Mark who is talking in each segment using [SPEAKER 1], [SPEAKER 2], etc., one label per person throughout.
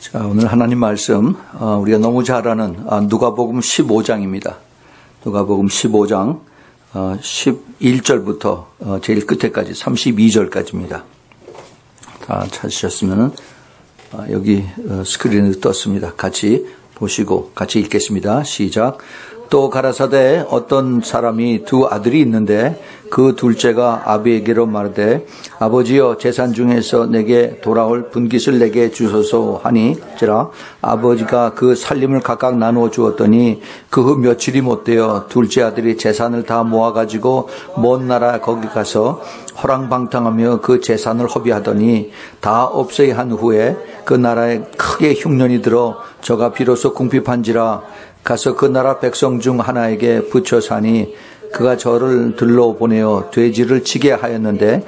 [SPEAKER 1] 자, 오늘 하나님 말씀 우리가 너무 잘 아는 누가복음 15장입니다. 누가복음 15장 11절부터 제일 끝에까지 32절까지입니다. 다 찾으셨으면 여기 스크린에 떴습니다. 같이 보시고 같이 읽겠습니다. 시작. 또 가라사대 어떤 사람이 두 아들이 있는데 그 둘째가 아비에게로 말하되 아버지여 재산 중에서 내게 돌아올 분깃을 내게 주소서 하니지라 아버지가 그 살림을 각각 나누어 주었더니 그 후 며칠이 못되어 둘째 아들이 재산을 다 모아가지고 먼 나라 거기 가서 허랑방탕하며 그 재산을 허비하더니 다 없애야 한 후에 그 나라에 크게 흉년이 들어 저가 비로소 궁핍한지라 가서 그 나라 백성 중 하나에게 붙여 사니 그가 저를 들러 보내어 돼지를 치게 하였는데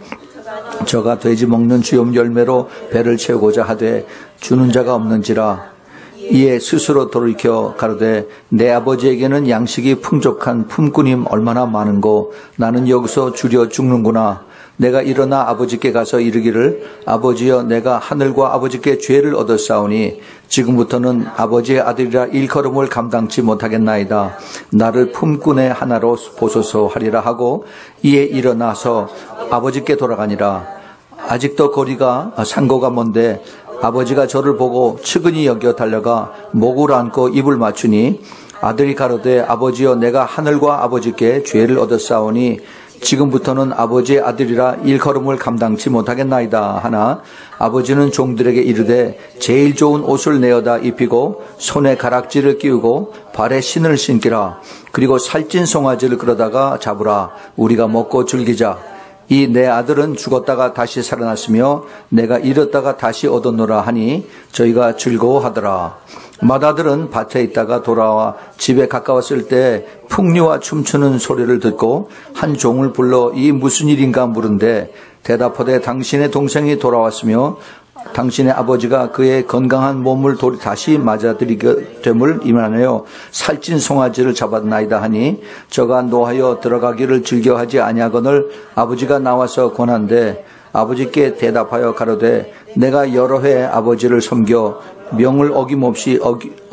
[SPEAKER 1] 저가 돼지 먹는 주염 열매로 배를 채우고자 하되 주는 자가 없는지라 이에 스스로 돌이켜 가로되 내 아버지에게는 양식이 풍족한 품꾼이 얼마나 많은고 나는 여기서 주려 죽는구나. 내가 일어나 아버지께 가서 이르기를 아버지여 내가 하늘과 아버지께 죄를 얻었사오니 지금부터는 아버지의 아들이라 일컬음을 감당치 못하겠나이다. 나를 품꾼의 하나로 보소서 하리라 하고 이에 일어나서 아버지께 돌아가니라. 아직도 거리가 상고가 먼데 아버지가 저를 보고 측은히 여겨 달려가 목을 안고 입을 맞추니 아들이 가로되 아버지여 내가 하늘과 아버지께 죄를 얻었사오니 지금부터는 아버지의 아들이라 일컬음을 감당치 못하겠나이다 하나 아버지는 종들에게 이르되 제일 좋은 옷을 내어다 입히고 손에 가락지를 끼우고 발에 신을 신기라. 그리고 살찐 송아지를 끌어다가 잡으라. 우리가 먹고 즐기자. 이 내 아들은 죽었다가 다시 살아났으며 내가 잃었다가 다시 얻었노라 하니 저희가 즐거워하더라. 맏아들은 밭에 있다가 돌아와 집에 가까웠을 때 풍류와 춤추는 소리를 듣고 한 종을 불러 이 무슨 일인가 물은데 대답하되 당신의 동생이 돌아왔으며 당신의 아버지가 그의 건강한 몸을 다시 맞아들이게 됨을 이만하여 살찐 송아지를 잡았나이다 하니 저가 노하여 들어가기를 즐겨하지 아니하거늘 아버지가 나와서 권한대 아버지께 대답하여 가로되 내가 여러 해 아버지를 섬겨 명을 어김없이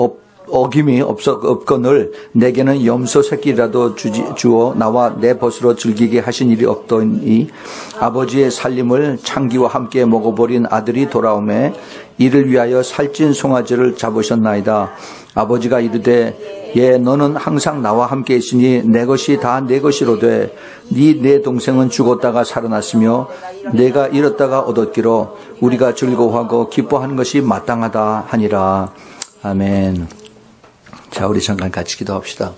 [SPEAKER 1] 어김이 없거늘 내게는 염소 새끼라도 주어 나와 내 벗으로 즐기게 하신 일이 없더니 아버지의 살림을 창기와 함께 먹어버린 아들이 돌아오매 이를 위하여 살찐 송아지를 잡으셨나이다. 아버지가 이르되 예 너는 항상 나와 함께 있으니 내 것이 다 내 것이로되 네 동생은 죽었다가 살아났으며 내가 잃었다가 얻었기로 우리가 즐거워하고 기뻐하는 것이 마땅하다 하니라. 아멘. 자, 우리 잠깐 같이 기도합시다.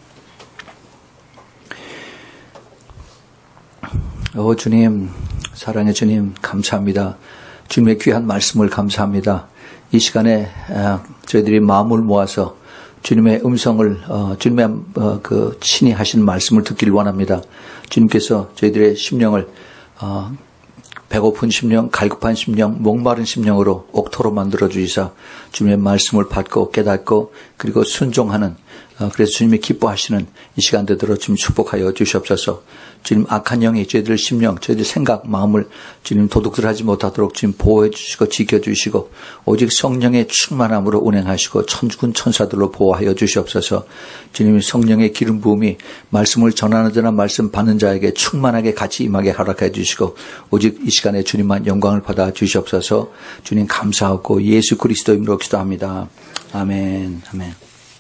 [SPEAKER 1] 주님, 사랑의 주님, 감사합니다. 주님의 귀한 말씀을 감사합니다. 이 시간에 저희들이 마음을 모아서 주님의 음성을 주님의 그 친히 하신 말씀을 듣길 원합니다. 주님께서 저희들의 심령을 배고픈 심령, 갈급한 심령, 목마른 심령으로 옥토로 만들어 주시사 주님의 말씀을 받고 깨닫고 그리고 순종하는 그래서 주님이 기뻐하시는 이 시간 되도록 주님 축복하여 주시옵소서. 주님 악한 영이 저희들 심령, 저희들 생각, 마음을 주님 도둑질하지 못하도록 주님 보호해 주시고 지켜주시고 오직 성령의 충만함으로 운행하시고 천군 천사들로 보호하여 주시옵소서. 주님 성령의 기름 부음이 말씀을 전하는 자나 말씀 받는 자에게 충만하게 같이 임하게 허락해 주시고 오직 이 시간에 주님만 영광을 받아 주시옵소서. 주님 감사하고 예수 그리스도 이름으로 기도합니다. 아멘. 아멘.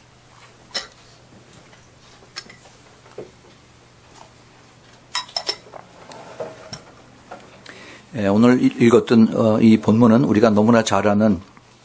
[SPEAKER 1] 오늘 읽었던 이 본문은 우리가 너무나 잘 아는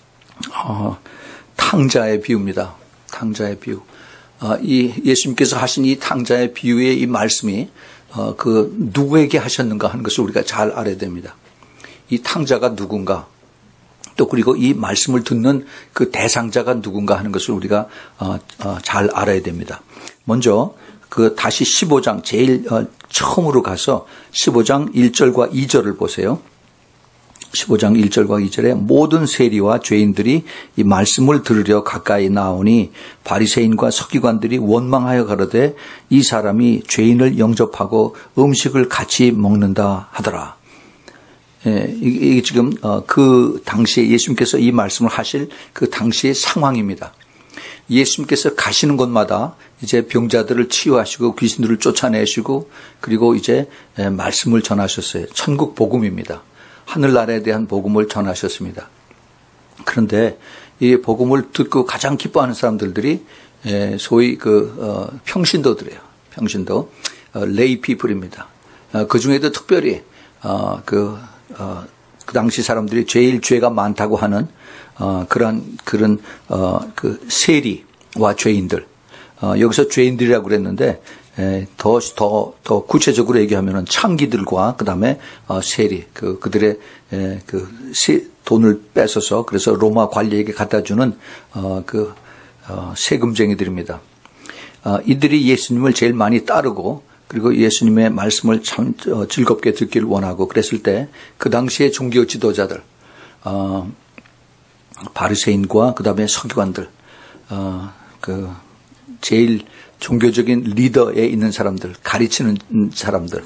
[SPEAKER 1] 탕자의 비유입니다. 탕자의 비유. 이 예수님께서 하신 이 탕자의 비유의 이 말씀이 그 누구에게 하셨는가 하는 것을 우리가 잘 알아야 됩니다. 이 탕자가 누군가, 또 그리고 이 말씀을 듣는 그 대상자가 누군가 하는 것을 우리가 잘 알아야 됩니다. 먼저 그 다시 15장 제일 처음으로 가서 15장 1절과 2절을 보세요. 15장 1절과 2절에 모든 세리와 죄인들이 이 말씀을 들으려 가까이 나오니 바리새인과 서기관들이 원망하여 가로되 이 사람이 죄인을 영접하고 음식을 같이 먹는다 하더라. 이게 지금 그 당시에 예수님께서 이 말씀을 하실 그 당시의 상황입니다. 예수님께서 가시는 곳마다 이제 병자들을 치유하시고 귀신들을 쫓아내시고 그리고 이제 말씀을 전하셨어요. 천국 복음입니다. 하늘나라에 대한 복음을 전하셨습니다. 그런데 이 복음을 듣고 가장 기뻐하는 사람들이 소위 평신도들이에요. 평신도, 레이 피플입니다. 그 중에도 특별히 그 당시 사람들이 제일 죄가 많다고 하는 그런 세리와 죄인들, 여기서 죄인들이라고 그랬는데 더 구체적으로 얘기하면은 창기들과 그다음에 세리 그들의 돈을 뺏어서 그래서 로마 관리에게 갖다 주는 세금쟁이들입니다. 이들이 예수님을 제일 많이 따르고 그리고 예수님의 말씀을 참 즐겁게 듣기를 원하고 그랬을 때 그 당시의 종교 지도자들, 바리새인과 그다음에 서기관들, 제일 종교적인 리더에 있는 사람들, 가르치는 사람들,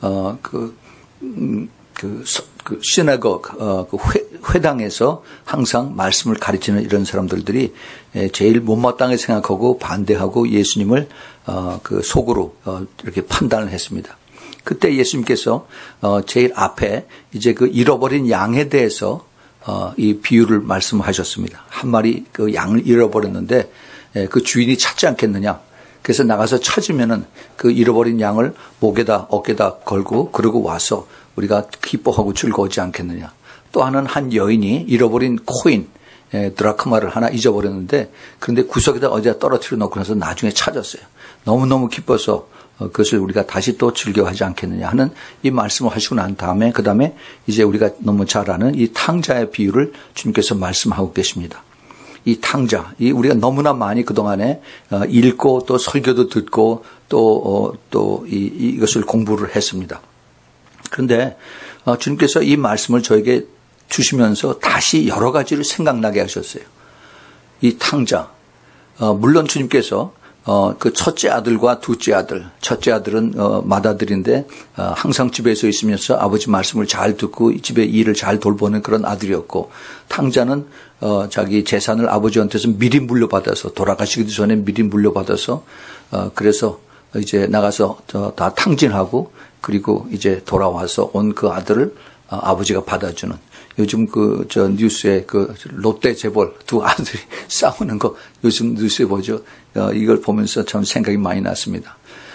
[SPEAKER 1] 시나고그 회당에서 항상 말씀을 가르치는 이런 사람들이 제일 못마땅하게 생각하고 반대하고 예수님을 속으로 이렇게 판단을 했습니다. 그때 예수님께서 제일 앞에 이제 그 잃어버린 양에 대해서 이 비유를 말씀하셨습니다. 한 마리 그 양을 잃어버렸는데 그 주인이 찾지 않겠느냐. 그래서 나가서 찾으면은 그 잃어버린 양을 목에다 어깨다 걸고 그러고 와서 우리가 기뻐하고 즐거워하지 않겠느냐. 또 한 여인이 잃어버린 코인 드라크마를 하나 잊어버렸는데 그런데 구석에다 어디다 떨어뜨려 놓고 나서 나중에 찾았어요. 너무너무 기뻐서 그것을 우리가 다시 또 즐겨하지 않겠느냐 하는 이 말씀을 하시고 난 다음에 그 다음에 이제 우리가 너무 잘 아는 이 탕자의 비유를 주님께서 말씀하고 계십니다. 이 탕자, 우리가 너무나 많이 그동안에 읽고 또 설교도 듣고 또 이것을 공부를 했습니다. 그런데 주님께서 이 말씀을 저에게 주시면서 다시 여러 가지를 생각나게 하셨어요. 이 탕자, 물론 주님께서 그 첫째 아들과 둘째 아들, 첫째 아들은 맏아들인데 항상 집에서 있으면서 아버지 말씀을 잘 듣고 집에 일을 잘 돌보는 그런 아들이었고, 탕자는 자기 재산을 아버지한테서 미리 물려받아서 돌아가시기도 전에 미리 물려받아서 그래서 이제 나가서 다 탕진하고 그리고 이제 돌아와서 온 그 아들을 아버지가 받아주는, 요즘 뉴스에 롯데 재벌 두 아들이 싸우는 거 요즘 뉴스에 보죠. 이걸 보면서 참 생각이 많이 났습니다.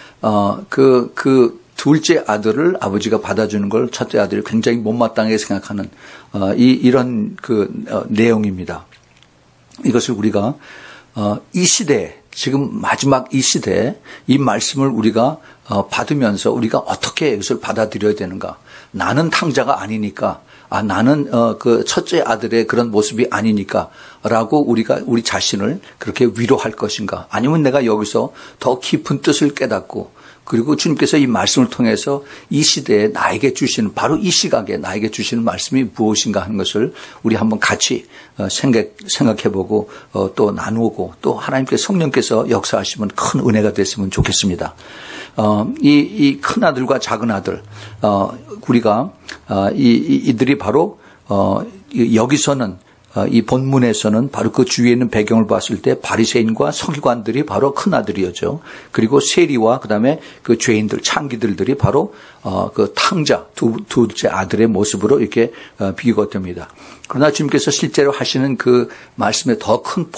[SPEAKER 1] 그 둘째 아들을 아버지가 받아주는 걸 첫째 아들이 굉장히 못마땅하게 생각하는, 이런 내용입니다. 이것을 우리가, 이 시대에, 지금 마지막 이 시대에 이 말씀을 우리가 받으면서 우리가 어떻게 이것을 받아들여야 되는가. 나는 탕자가 아니니까, 나는 그 첫째 아들의 그런 모습이 아니니까 라고 우리가 우리 자신을 그렇게 위로할 것인가. 아니면 내가 여기서 더 깊은 뜻을 깨닫고 그리고 주님께서 이 말씀을 통해서 이 시대에 나에게 주시는, 바로 이 시각에 나에게 주시는 말씀이 무엇인가 하는 것을 우리 한번 같이 생각해보고 또 나누고 또 하나님께서 성령께서 역사하시면 큰 은혜가 됐으면 좋겠습니다. 이 큰 아들과 작은 아들, 우리가 이들이 바로 여기서는 이 본문에서는 바로 그 주위에 있는 배경을 봤을 때 바리새인과 서기관들이 바로 큰 아들이었죠. 그리고 세리와 그다음에 그 죄인들, 창기들이 바로 그 탕자 둘째 아들의 모습으로 이렇게 비교가 됩니다. 그러나 주님께서 실제로 하시는 그 말씀의 더 큰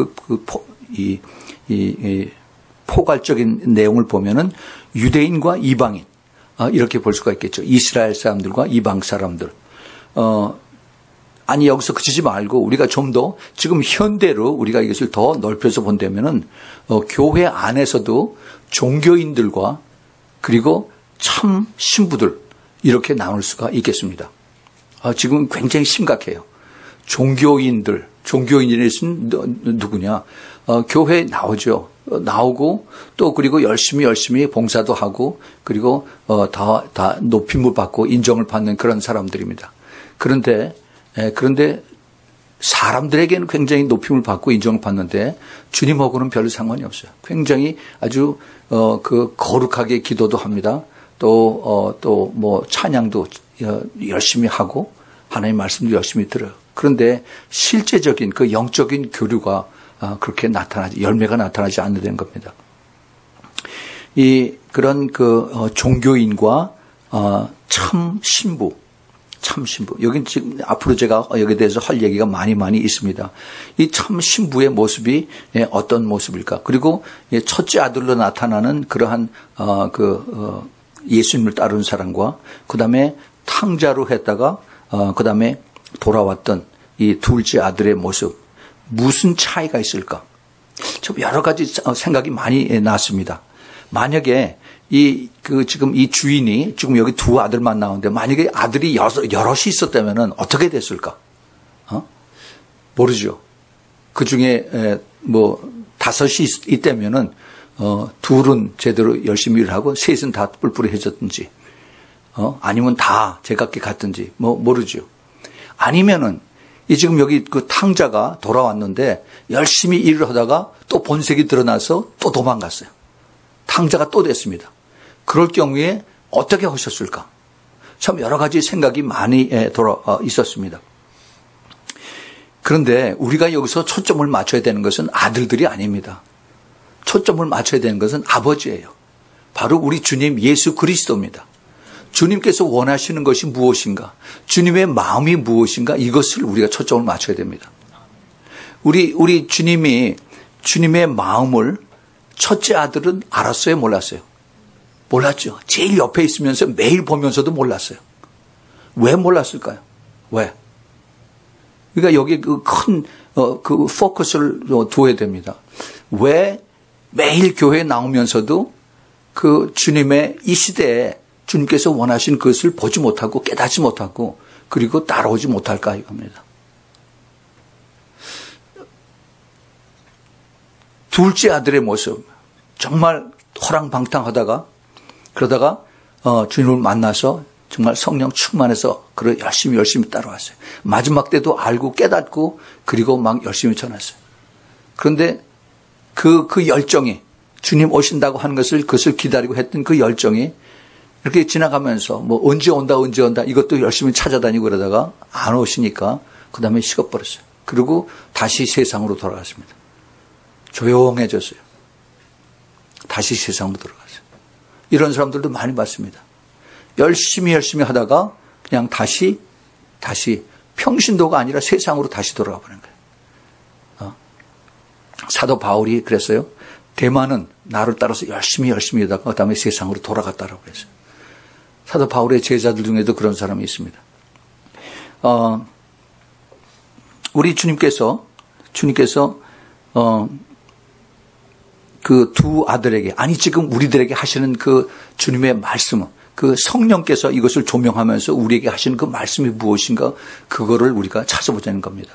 [SPEAKER 1] 포괄적인 내용을 보면은 유대인과 이방인, 이렇게 볼 수가 있겠죠. 이스라엘 사람들과 이방 사람들. 아니, 여기서 그치지 말고 우리가 좀 더 지금 현대로 우리가 이것을 더 넓혀서 본다면은 교회 안에서도 종교인들과 그리고 참 신부들, 이렇게 나눌 수가 있겠습니다. 지금 굉장히 심각해요. 종교인들은 누구냐? 교회에 나오죠. 나오고 또 그리고 열심히 봉사도 하고 그리고 다 높임을 받고 인정을 받는 그런 사람들입니다. 그런데 사람들에게는 굉장히 높임을 받고 인정을 받는데 주님하고는 별 상관이 없어요. 굉장히 아주 거룩하게 기도도 합니다. 또 뭐 찬양도 열심히 하고 하나님 말씀도 열심히 들어요. 그런데 실제적인 그 영적인 교류가 그렇게 열매가 나타나지 않는 겁니다. 그런 종교인과 참 신부. 여긴 지금 앞으로 제가 여기에 대해서 할 얘기가 많이 있습니다. 이 참 신부의 모습이 어떤 모습일까? 그리고 첫째 아들로 나타나는 그러한 예수님을 따르는 사람과 그다음에 탕자로 했다가 그다음에 돌아왔던 이 둘째 아들의 모습, 무슨 차이가 있을까? 좀 여러 가지 생각이 많이 났습니다. 만약에 지금 이 주인이 지금 여기 두 아들만 나오는데 만약에 아들이 여럿이 있었다면은 어떻게 됐을까? 모르죠. 그 중에 뭐 다섯이 있다면은 둘은 제대로 열심히 일을 하고 셋은 다 뿔뿔이해졌든지 아니면 다 제각기 갔든지 뭐 모르죠. 아니면은 지금 여기 그 탕자가 돌아왔는데 열심히 일을 하다가 또 본색이 드러나서 또 도망갔어요. 탕자가 또 됐습니다. 그럴 경우에 어떻게 하셨을까? 참 여러 가지 생각이 많이 있었습니다. 그런데 우리가 여기서 초점을 맞춰야 되는 것은 아들들이 아닙니다. 초점을 맞춰야 되는 것은 아버지예요. 바로 우리 주님 예수 그리스도입니다. 주님께서 원하시는 것이 무엇인가? 주님의 마음이 무엇인가? 이것을 우리가 초점을 맞춰야 됩니다. 우리 주님의 마음을 첫째 아들은 알았어요? 몰랐어요? 몰랐죠. 제일 옆에 있으면서 매일 보면서도 몰랐어요. 왜 몰랐을까요? 왜? 그러니까 여기 큰 포커스를 두어야 됩니다. 왜 매일 교회에 나오면서도 그 주님의 이 시대에 주님께서 원하신 것을 보지 못하고 깨닫지 못하고 그리고 따라오지 못할까 이겁니다. 둘째 아들의 모습 정말 호랑방탕하다가 그러다가 주님을 만나서 정말 성령 충만해서 열심히 따라왔어요. 마지막 때도 알고 깨닫고 그리고 막 열심히 전했어요. 그런데 그 열정이 주님 오신다고 하는 그것을 기다리고 했던 그 열정이 이렇게 지나가면서 뭐 언제 온다 이것도 열심히 찾아다니고 그러다가 안 오시니까 그 다음에 식어버렸어요. 그리고 다시 세상으로 돌아갔습니다. 조용해졌어요. 다시 세상으로 돌아갔어요. 이런 사람들도 많이 봤습니다. 열심히 하다가 그냥 다시 평신도가 아니라 세상으로 다시 돌아가 버린 거예요. 사도 바울이 그랬어요. 대만은 나를 따라서 열심히 하다가 그 다음에 세상으로 돌아갔다라고 그랬어요. 사도 바울의 제자들 중에도 그런 사람이 있습니다. 우리 주님께서 그 두 아들에게 지금 우리들에게 하시는 그 주님의 말씀은 그 성령께서 이것을 조명하면서 우리에게 하시는 그 말씀이 무엇인가 그거를 우리가 찾아보자는 겁니다.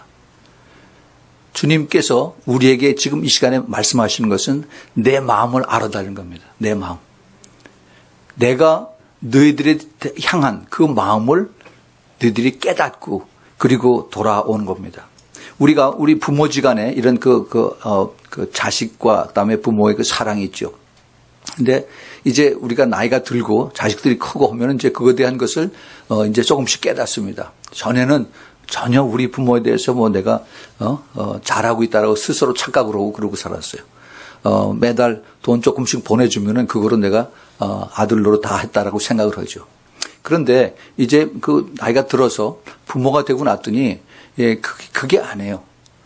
[SPEAKER 1] 주님께서 우리에게 지금 이 시간에 말씀하시는 것은 내 마음을 알아달라는 겁니다. 내 마음. 내가 너희들에 향한 그 마음을 너희들이 깨닫고 그리고 돌아오는 겁니다. 우리 부모지간에 이런 그 자식과 그다음에 부모의 그 사랑이 있죠. 근데 이제 우리가 나이가 들고 자식들이 크고 하면 이제 그거에 대한 것을 이제 조금씩 깨닫습니다. 전에는 전혀 우리 부모에 대해서 뭐 내가 잘하고 있다라고 스스로 착각을 하고 그러고 살았어요. 매달 돈 조금씩 보내주면은 그거로 내가 아들로로 다 했다라고 생각을 하죠. 그런데 이제 그 나이가 들어서 부모가 되고 났더니 그게 아니에요.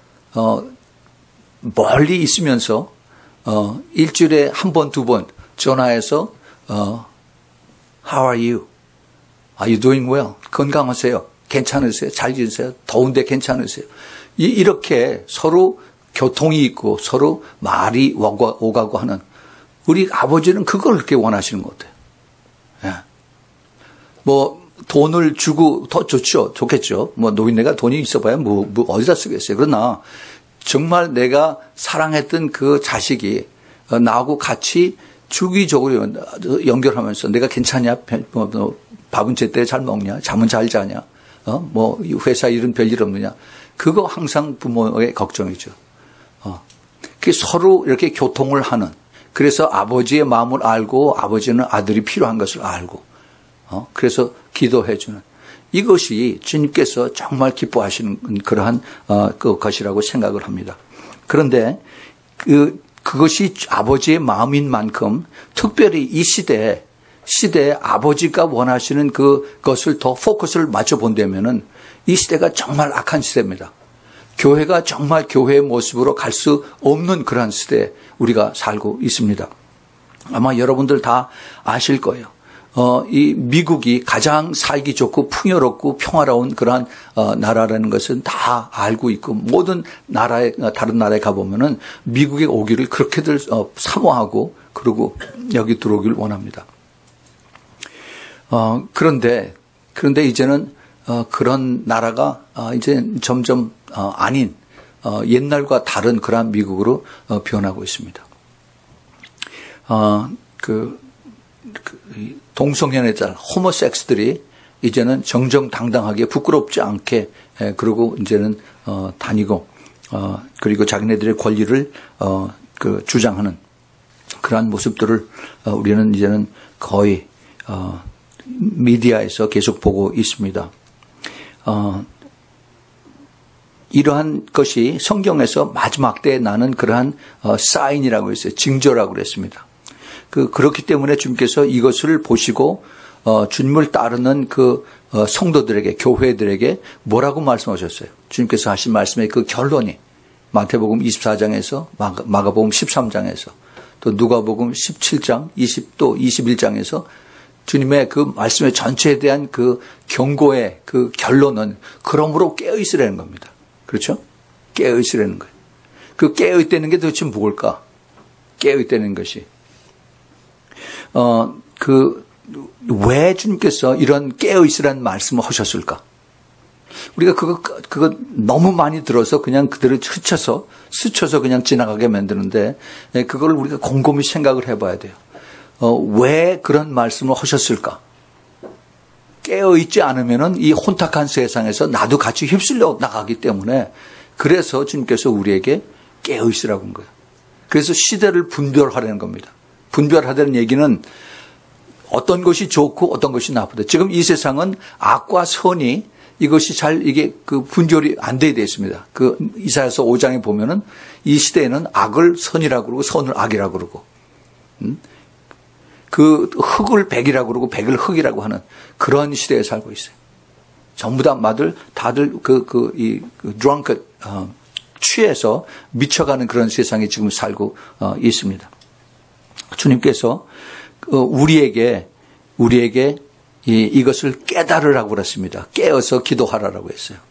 [SPEAKER 1] 멀리 있으면서 일주일에 한 번, 두 번 전화해서 How are you? Are you doing well? 건강하세요? 괜찮으세요? 잘 지내세요? 더운데 괜찮으세요? 이렇게 서로 교통이 있고 서로 말이 오가고 하는 우리 아버지는 그걸 그렇게 원하시는 것 같아요. 예. 뭐 돈을 주고 더 좋겠죠. 뭐 노인네가 돈이 있어봐야 뭐 어디다 쓰겠어요. 그러나 정말 내가 사랑했던 그 자식이 나하고 같이 주기적으로 연결하면서 내가 괜찮냐, 밥은 제때 잘 먹냐, 잠은 잘 자냐, 뭐 회사 일은 별일 없느냐. 그거 항상 부모의 걱정이죠. 그게 서로 이렇게 교통을 하는 그래서 아버지의 마음을 알고 아버지는 아들이 필요한 것을 알고 그래서 기도해 주는 이것이 주님께서 정말 기뻐하시는 그러한 것이라고 생각을 합니다. 그런데 그것이 아버지의 마음인 만큼 특별히 이 시대에 아버지가 원하시는 그것을 더 포커스를 맞춰 본다면은 이 시대가 정말 악한 시대입니다. 교회가 정말 교회의 모습으로 갈 수 없는 그러한 시대에 우리가 살고 있습니다. 아마 여러분들 다 아실 거예요. 이 미국이 가장 살기 좋고 풍요롭고 평화로운 그러한 나라라는 것은 다 알고 있고 모든 다른 나라에 가보면은 미국에 오기를 그렇게들 사모하고 그리고 여기 들어오기를 원합니다. 그런데 이제는 그런 나라가 이제 점점 아닌 옛날과 다른 그러한 미국으로 변하고 있습니다. 동성연애자 호모섹스들이 이제는 정정당당하게 부끄럽지 않게 그리고 이제는 다니고 그리고 자기네들의 권리를 주장하는 그러한 모습들을 우리는 이제는 거의 미디어에서 계속 보고 있습니다. 이러한 것이 성경에서 마지막 때에 나는 그러한 사인이라고 했어요. 징조라고 그랬습니다. 그렇기 때문에 주님께서 이것을 보시고 주님을 따르는 그 성도들에게 교회들에게 뭐라고 말씀하셨어요? 주님께서 하신 말씀의 그 결론이 마태복음 24장에서 마가복음 13장에서 또 누가복음 17장 20또 21장에서 주님의 그 말씀의 전체에 대한 그 경고의 그 결론은 그러므로 깨어있으라는 겁니다. 그렇죠? 깨어있으라는 거예요. 그 깨어있다는 게 도대체 뭘까? 깨어있다는 것이. 왜 주님께서 이런 깨어있으라는 말씀을 하셨을까? 우리가 그거 너무 많이 들어서 그냥 그대로 스쳐서 그냥 지나가게 만드는데, 그걸 우리가 곰곰이 생각을 해봐야 돼요. 왜 그런 말씀을 하셨을까? 깨어있지 않으면은 이 혼탁한 세상에서 나도 같이 휩쓸려 나가기 때문에 그래서 주님께서 우리에게 깨어있으라고 한 거예요. 그래서 시대를 분별하라는 겁니다. 분별하다는 얘기는 어떤 것이 좋고 어떤 것이 나쁘다. 지금 이 세상은 악과 선이 이것이 이게 분별이 안 되어 있습니다. 이사야서 5장에 보면은 이 시대에는 악을 선이라고 그러고 선을 악이라고 그러고, 흙을 백이라고 그러고 백을 흙이라고 하는 그런 시대에 살고 있어요. 전부 다들 drunk, 취해서 미쳐가는 그런 세상에 지금 살고 있습니다. 주님께서 우리에게 이것을 깨달으라고 그랬습니다. 깨어서 기도하라라고 했어요.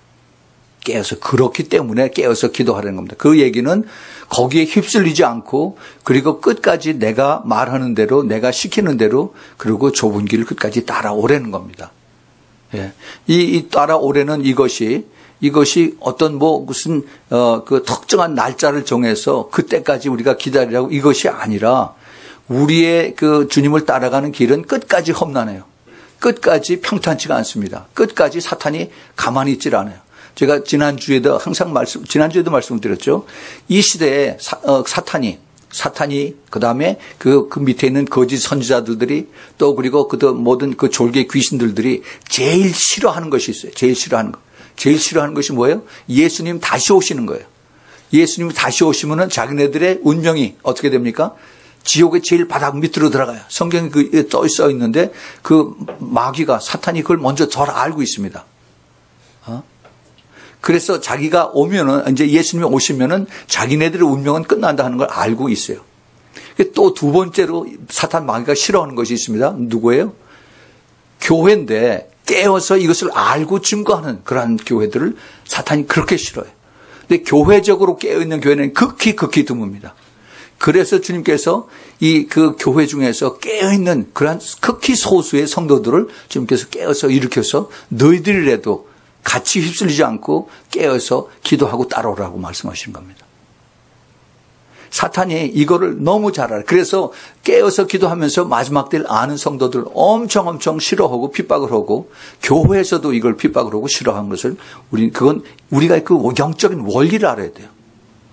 [SPEAKER 1] 그렇기 때문에 깨어서 기도하라는 겁니다. 그 얘기는 거기에 휩쓸리지 않고 그리고 끝까지 내가 말하는 대로 내가 시키는 대로 그리고 좁은 길을 끝까지 따라오라는 겁니다. 예. 이 따라오라는 이것이 어떤 무슨 특정한 날짜를 정해서 그때까지 우리가 기다리라고 이것이 아니라 우리의 주님을 따라가는 길은 끝까지 험난해요. 끝까지 평탄치가 않습니다. 끝까지 사탄이 가만히 있질 않아요. 제가 지난주에도 말씀드렸죠. 이 시대에 사탄이 그다음에 그 밑에 있는 거짓 선지자들이 또 그리고 모든 졸개 귀신들이 제일 싫어하는 것이 있어요. 제일 싫어하는 것이 뭐예요? 예수님 다시 오시는 거예요. 예수님 다시 오시면은 자기네들의 운명이 어떻게 됩니까? 지옥의 제일 바닥 밑으로 들어가요. 성경에 써 있는데 마귀가 사탄이 그걸 먼저 잘 알고 있습니다. 그래서 자기가 오면은 이제 예수님이 오시면은 자기네들의 운명은 끝난다 하는 걸 알고 있어요. 또 두 번째로 사탄 마귀가 싫어하는 것이 있습니다. 누구예요? 교회인데 깨어서 이것을 알고 증거하는 그러한 교회들을 사탄이 그렇게 싫어해요. 근데 교회적으로 깨어있는 교회는 극히 드뭅니다. 그래서 주님께서 그 교회 중에서 깨어있는 그러한 극히 소수의 성도들을 주님께서 깨어서 일으켜서 너희들이라도 같이 휩쓸리지 않고 깨어서 기도하고 따라오라고 말씀하시는 겁니다. 사탄이 이거를 너무 잘 알아요. 그래서 깨어서 기도하면서 마지막 때를 아는 성도들 엄청 싫어하고 핍박을 하고 교회에서도 이걸 핍박을 하고 싫어하는 것을 그건 우리가 그 영적인 원리를 알아야 돼요.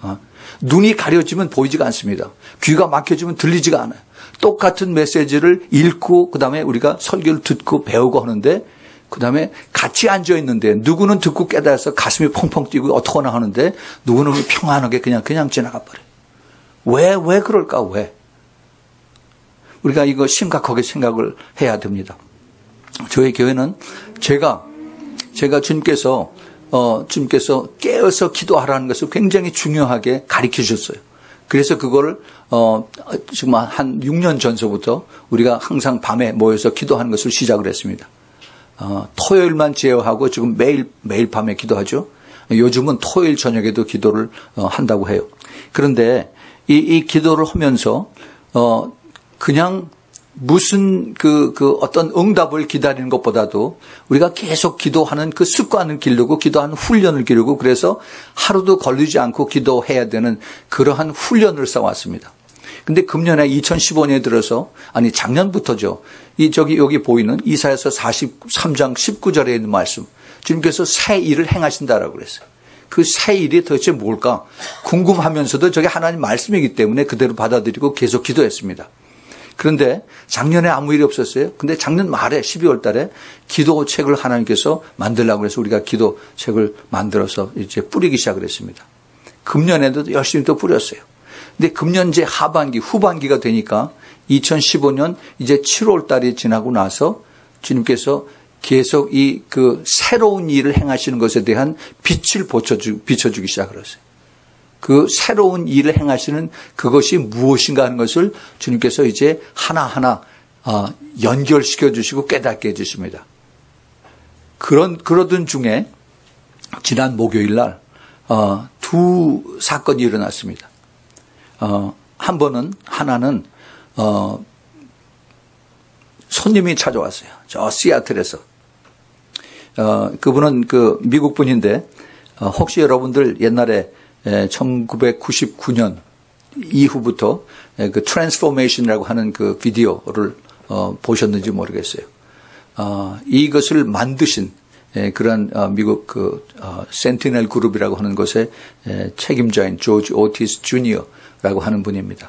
[SPEAKER 1] 눈이 가려지면 보이지가 않습니다. 귀가 막혀지면 들리지가 않아요. 똑같은 메시지를 읽고 그다음에 우리가 설교를 듣고 배우고 하는데 그다음에 같이 앉아 있는데 누구는 듣고 깨달아서 가슴이 펑펑 뛰고 어떡하나 하는데 누구는 평안하게 그냥 지나가 버려요. 왜 그럴까? 왜? 우리가 이거 심각하게 생각을 해야 됩니다. 저희 교회는 제가 주님께서 깨어서 기도하라는 것을 굉장히 중요하게 가르쳐 주셨어요. 그래서 그거를 지금 한 6년 전서부터 우리가 항상 밤에 모여서 기도하는 것을 시작을 했습니다. 토요일만 제어하고 지금 매일 밤에 기도하죠. 요즘은 토요일 저녁에도 기도를 한다고 해요. 그런데 이 기도를 하면서 그냥 무슨 어떤 응답을 기다리는 것보다도 우리가 계속 기도하는 그 습관을 기르고 기도하는 훈련을 기르고 그래서 하루도 걸리지 않고 기도해야 되는 그러한 훈련을 쌓아왔습니다. 근데 금년에 2015년에 들어서 작년부터죠. 여기 보이는 이사야서 43장 19절에 있는 말씀. 주님께서 새 일을 행하신다라고 그랬어요. 그 새 일이 도대체 뭘까? 궁금하면서도 저게 하나님 말씀이기 때문에 그대로 받아들이고 계속 기도했습니다. 그런데 작년에 아무 일이 없었어요. 근데 작년 말에 12월 달에 기도책을 하나님께서 만들라고 해서 우리가 기도책을 만들어서 이제 뿌리기 시작을 했습니다. 금년에도 열심히 또 뿌렸어요. 근데 금년 이제 후반기가 되니까 2015년 이제 7월 달이 지나고 나서 주님께서 계속 새로운 일을 행하시는 것에 대한 빛을 비춰주기 시작을 했어요. 그 새로운 일을 행하시는 그것이 무엇인가 하는 것을 주님께서 이제 하나하나 연결시켜 주시고 깨닫게 해주십니다. 그러던 중에 지난 목요일 날 두 사건이 일어났습니다. 하나는 손님이 찾아왔어요. 저 시애틀에서. 그분은 미국 분인데 혹시 여러분들 옛날에 1999년 이후부터 그 트랜스포메이션이라고 하는 그 비디오를 보셨는지 모르겠어요. 이것을 만드신 그런 미국 센티넬 그룹이라고 하는 것의 책임자인 조지 오티스 주니어라고 하는 분입니다.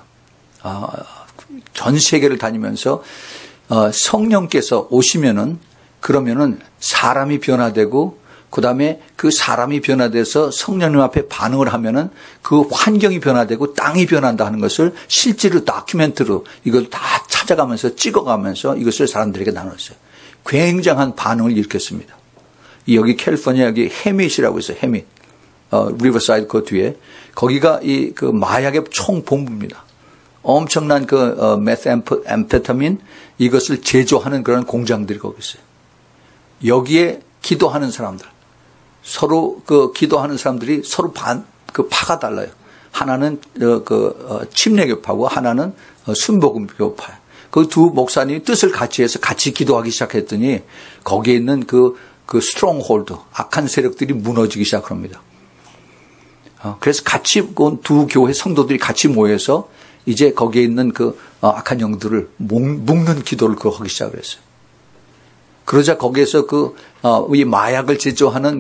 [SPEAKER 1] 전 세계를 다니면서 성령께서 오시면은 그러면은 사람이 변화되고 그다음에 그 사람이 변화돼서 성령님 앞에 반응을 하면은 그 환경이 변화되고 땅이 변한다 하는 것을 실제로 다큐멘터리로 이걸 다 찾아가면서 찍어가면서 이것을 사람들에게 나눴어요. 굉장한 반응을 일으켰습니다. 여기 캘리포니아 여기 해밋이라고 있어요. 해밋. 리버사이드 그 뒤에 거기가 그 마약의 총본부입니다. 엄청난 메스앰페타민 이것을 제조하는 그런 공장들이 거기 있어요. 여기에 기도하는 사람들 서로 기도하는 사람들이 서로 파가 달라요. 하나는 침례교파고 하나는 순복음교파예요. 그 두 목사님이 뜻을 같이 해서 같이 기도하기 시작했더니 거기에 있는 그 스트롱홀드 악한 세력들이 무너지기 시작합니다. 그래서 같이 두 교회 성도들이 같이 모여서 이제 거기에 있는 악한 영들을 묶는 기도를 하기 시작을 했어요. 그러자 거기에서 이 마약을 제조하는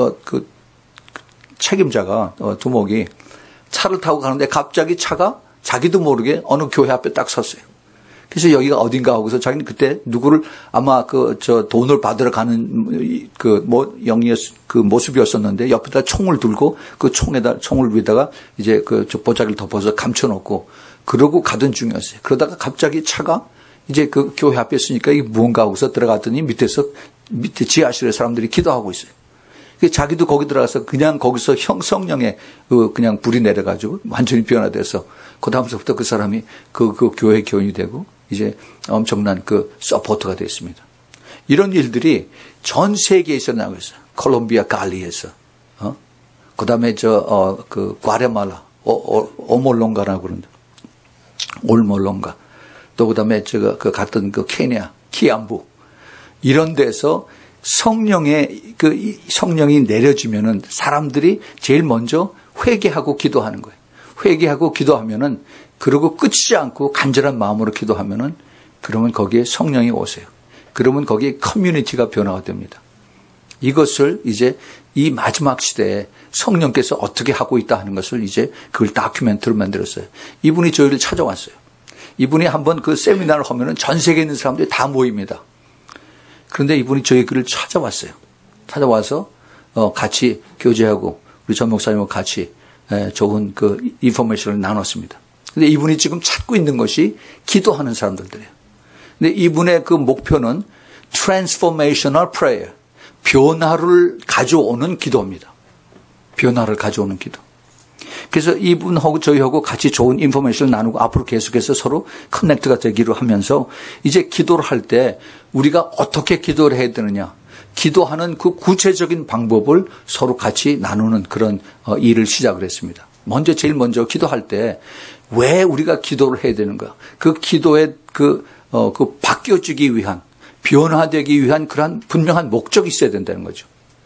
[SPEAKER 1] 책임자가 두목이 차를 타고 가는데 갑자기 차가 자기도 모르게 어느 교회 앞에 딱 섰어요. 그래서 여기가 어딘가 하고서 자기는 그때 누구를 아마 돈을 받으러 가는 영리의 모습이었었는데 옆에다 총을 들고 그 총을 위에다가 이제 보자기를 덮어서 감춰놓고 그러고 가던 중이었어요. 그러다가 갑자기 차가 이제 그 교회 앞에 있으니까 이게 무언가 하고서 들어갔더니 밑에 지하실에 사람들이 기도하고 있어요. 자기도 거기 들어가서 그냥 거기서 성령의 그냥 불이 내려가지고 완전히 변화돼서 그 다음서부터 그 사람이 그 교회 교인이 되고 이제 엄청난 서포터가 됐습니다. 이런 일들이 전 세계에서 나오고 있어요. 콜롬비아 갈리에서, 그 다음에 과레말라, 오몰롱가라고 그러는데, 올몰롱가. 또 그 다음에 갔던 케냐, 키암부. 이런 데서 성령이 내려지면은 사람들이 제일 먼저 회개하고 기도하는 거예요. 회개하고 기도하면은 그러고 끝이지 않고 간절한 마음으로 기도하면은 그러면 거기에 성령이 오세요. 그러면 거기에 커뮤니티가 변화가 됩니다. 이것을 이제 이 마지막 시대에 성령께서 어떻게 하고 있다 하는 것을 이제 그걸 다큐멘터리로 만들었어요. 이분이 저희를 찾아왔어요. 이분이 한번 그 세미나를 하면은 전 세계에 있는 사람들이 다 모입니다. 그런데 이분이 저희 글을 찾아왔어요. 찾아와서 같이 교제하고 우리 전 목사님과 같이 좋은 그 인포메이션을 나눴습니다. 근데 이분이 지금 찾고 있는 것이 기도하는 사람들이에요. 근데 이분의 그 목표는 transformational prayer, 변화를 가져오는 기도입니다. 변화를 가져오는 기도. 그래서 이분하고 저희하고 같이 좋은 인포메이션을 나누고 앞으로 계속해서 서로 커넥트가 되기로 하면서 이제 기도를 할 때 우리가 어떻게 기도를 해야 되느냐, 기도하는 그 구체적인 방법을 서로 같이 나누는 그런 일을 시작을 했습니다. 제일 먼저 기도할 때 왜 우리가 기도를 해야 되는가, 그 기도의 그 바뀌어지기 위한, 변화되기 위한 그러한 분명한 목적이 있어야 된다는 거죠.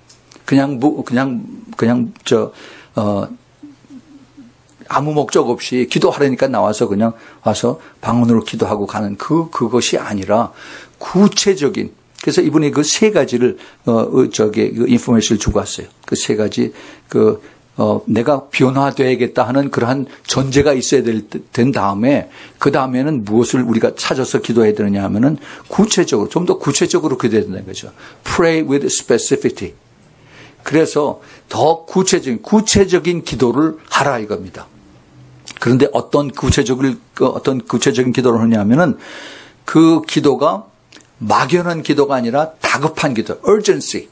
[SPEAKER 1] 아무 목적 없이 기도하려니까 나와서 그냥 와서 방언으로 기도하고 가는 그것이 아니라 구체적인, 그래서 이분이 그 세 가지를, 그 인포메이션을 주고 왔어요. 그 세 가지, 내가 변화되야겠다 하는 그러한 전제가 있어야 된 다음에, 그 다음에는 무엇을 우리가 찾아서 기도해야 되느냐 하면은 구체적으로, 좀 더 구체적으로 기도해야 된다는 거죠. Pray with specificity. 그래서 더 구체적인 기도를 하라 이겁니다. 그런데 어떤 구체적인 기도를 하냐면은 그 기도가 막연한 기도가 아니라 다급한 기도, urgency.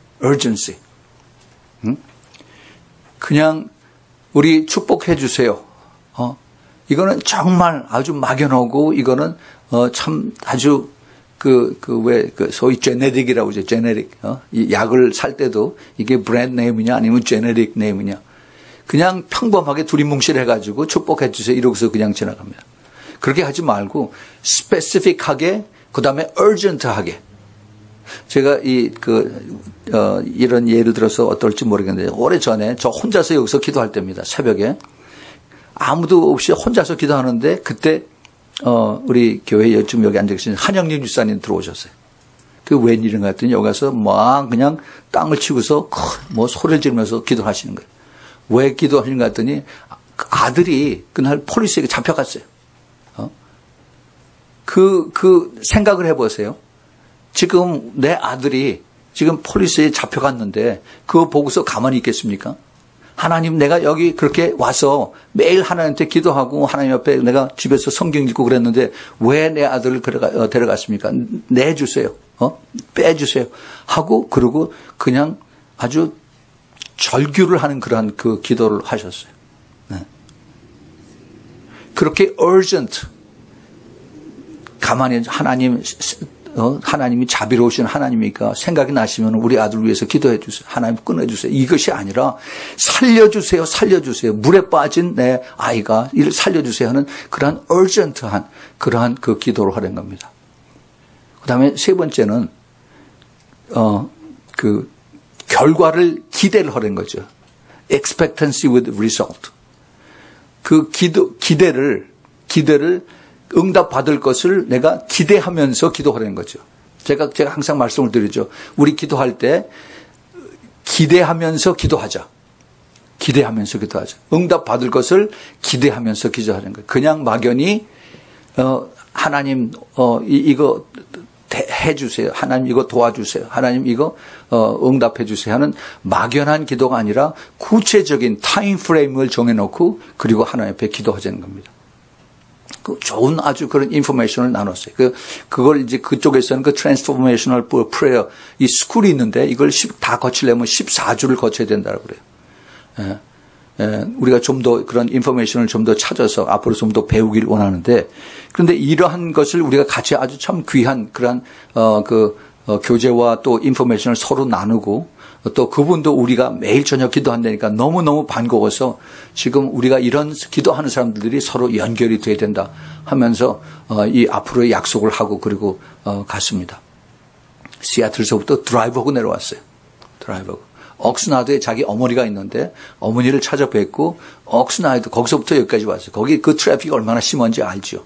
[SPEAKER 1] 그냥 우리 축복해 주세요. 이거는 정말 아주 막연하고 이거는 참 아주 소위 제네릭이라고 하죠. 제네릭. 이 약을 살 때도 이게 브랜드 네임이냐 아니면 제네릭 네임이냐. 그냥 평범하게 두리뭉실해가지고 축복해 주세요. 이러고서 그냥 지나갑니다. 그렇게 하지 말고 스페시픽하게, 그 다음에 urgent하게. 제가 이런 예를 들어서 어떨지 모르겠는데, 오래전에 저 혼자서 여기서 기도할 때입니다. 새벽에. 아무도 없이 혼자서 기도하는데, 그때, 우리 교회 요즘 여기 앉아 계신 한영림 집사님 들어오셨어요. 그 웬일인가 했더니 여기 가서 막 그냥 땅을 치고서 소리를 지르면서 기도하시는 거예요. 왜 기도하시는가 했더니 아들이 그날 폴리스에게 잡혀갔어요. 그 생각을 해보세요. 지금 내 아들이 지금 폴리스에 잡혀갔는데 그거 보고서 가만히 있겠습니까? 하나님, 내가 여기 그렇게 와서 매일 하나님한테 기도하고 하나님 옆에 내가 집에서 성경 읽고 그랬는데 왜 내 아들을 데려갔습니까? 내주세요. 빼주세요. 하고 그러고 그냥 아주 절규를 하는 그러한 그 기도를 하셨어요. 네. 그렇게 urgent, 가만히 하나님이 자비로우신 하나님이니까 생각이 나시면 우리 아들을 위해서 기도해 주세요. 하나님 끊어주세요. 이것이 아니라 살려주세요. 물에 빠진 내 아이가 이를 살려주세요 하는 그러한 urgent한 그러한 그 기도를 하는 겁니다. 그 다음에 세 번째는 결과를 기대를 하는 거죠. expectancy with result. 그 기대를 응답받을 것을 내가 기대하면서 기도하라는 거죠. 제가 항상 말씀을 드리죠. 우리 기도할 때 기대하면서 기도하자. 응답받을 것을 기대하면서 기도하는 거예요. 그냥 막연히 하나님 이거 해주세요. 하나님 이거 도와주세요. 하나님 이거 응답해 주세요 하는 막연한 기도가 아니라 구체적인 타임 프레임을 정해놓고 그리고 하나님 앞에 기도하자는 겁니다. 좋은 아주 그런 인포메이션을 나눴어요. 그걸 이제 그쪽에서는 그 트랜스포메이셔널 프레이어 이 스쿨이 있는데 이걸 다 거치려면 14주를 거쳐야 된다고 그래요. 우리가 좀 더 그런 인포메이션을 좀 더 찾아서 앞으로 좀 더 배우길 원하는데, 그런데 이러한 것을 우리가 같이 아주 참 귀한 그런 교제와 또 인포메이션을 서로 나누고 또 그분도 우리가 매일 저녁 기도한다니까 너무너무 반가워서 지금 우리가 이런 기도하는 사람들이 서로 연결이 돼야 된다 하면서 이 앞으로의 약속을 하고 그리고 갔습니다. 시애틀서부터 드라이브하고 내려왔어요. 드라이브하고. 옥스나드에 자기 어머니가 있는데 어머니를 찾아뵙고 옥스나드 거기서부터 여기까지 왔어요. 거기 그 트래픽이 얼마나 심한지 알죠.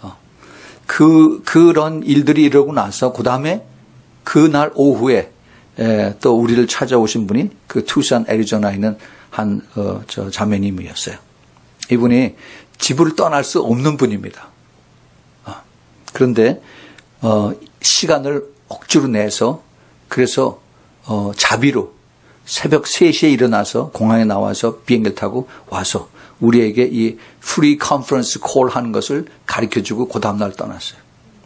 [SPEAKER 1] 그런 일들이 이러고 나서 그 다음에 그날 오후에 또 우리를 찾아오신 분이 그 투싼 애리조나에 있는 한 자매님이었어요. 이분이 집을 떠날 수 없는 분입니다. 그런데 시간을 억지로 내서 그래서 자비로 새벽 3시에 일어나서 공항에 나와서 비행기를 타고 와서 우리에게 이 프리 컨퍼런스 콜 하는 것을 가르쳐주고 그 다음날 떠났어요.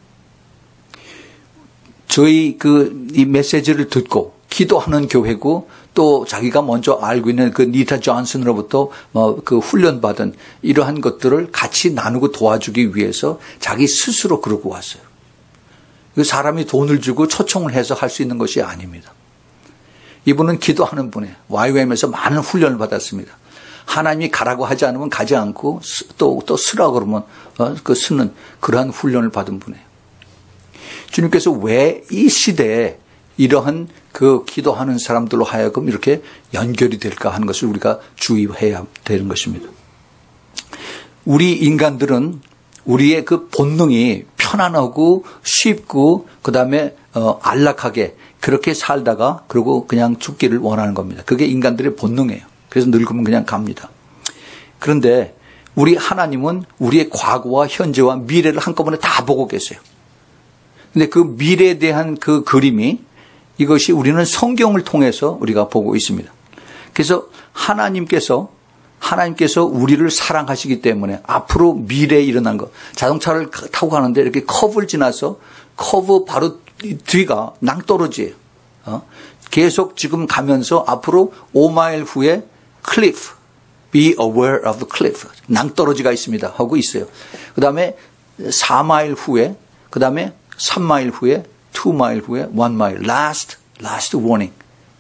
[SPEAKER 1] 저희 이 메시지를 듣고 기도하는 교회고 또 자기가 먼저 알고 있는 그 니타 존슨으로부터 그 훈련받은 이러한 것들을 같이 나누고 도와주기 위해서 자기 스스로 그러고 왔어요. 사람이 돈을 주고 초청을 해서 할 수 있는 것이 아닙니다. 이분은 기도하는 분이에요. YWAM에서 많은 훈련을 받았습니다. 하나님이 가라고 하지 않으면 가지 않고 또 쓰라고 그러면 그 쓰는 그러한 훈련을 받은 분이에요. 주님께서 왜 이 시대에 이러한 그 기도하는 사람들로 하여금 이렇게 연결이 될까 하는 것을 우리가 주의해야 되는 것입니다. 우리 인간들은 우리의 그 본능이 편안하고 쉽고 그다음에 안락하게 그렇게 살다가 그리고 그냥 죽기를 원하는 겁니다. 그게 인간들의 본능이에요. 그래서 늙으면 그냥 갑니다. 그런데 우리 하나님은 우리의 과거와 현재와 미래를 한꺼번에 다 보고 계세요. 근데 그 미래에 대한 그 그림이 이것이 우리는 성경을 통해서 우리가 보고 있습니다. 그래서 하나님께서 우리를 사랑하시기 때문에 앞으로 미래에 일어난 것, 자동차를 타고 가는데 이렇게 커브를 지나서 커브 바로 뒤가 낭떠러지예요. 계속 지금 가면서 앞으로 5마일 후에 cliff, be aware of the cliff, 낭떠러지가 있습니다 하고 있어요. 그 다음에 4마일 후에, 그 다음에 3마일 후에, 2마일 후에, 1마일, last warning.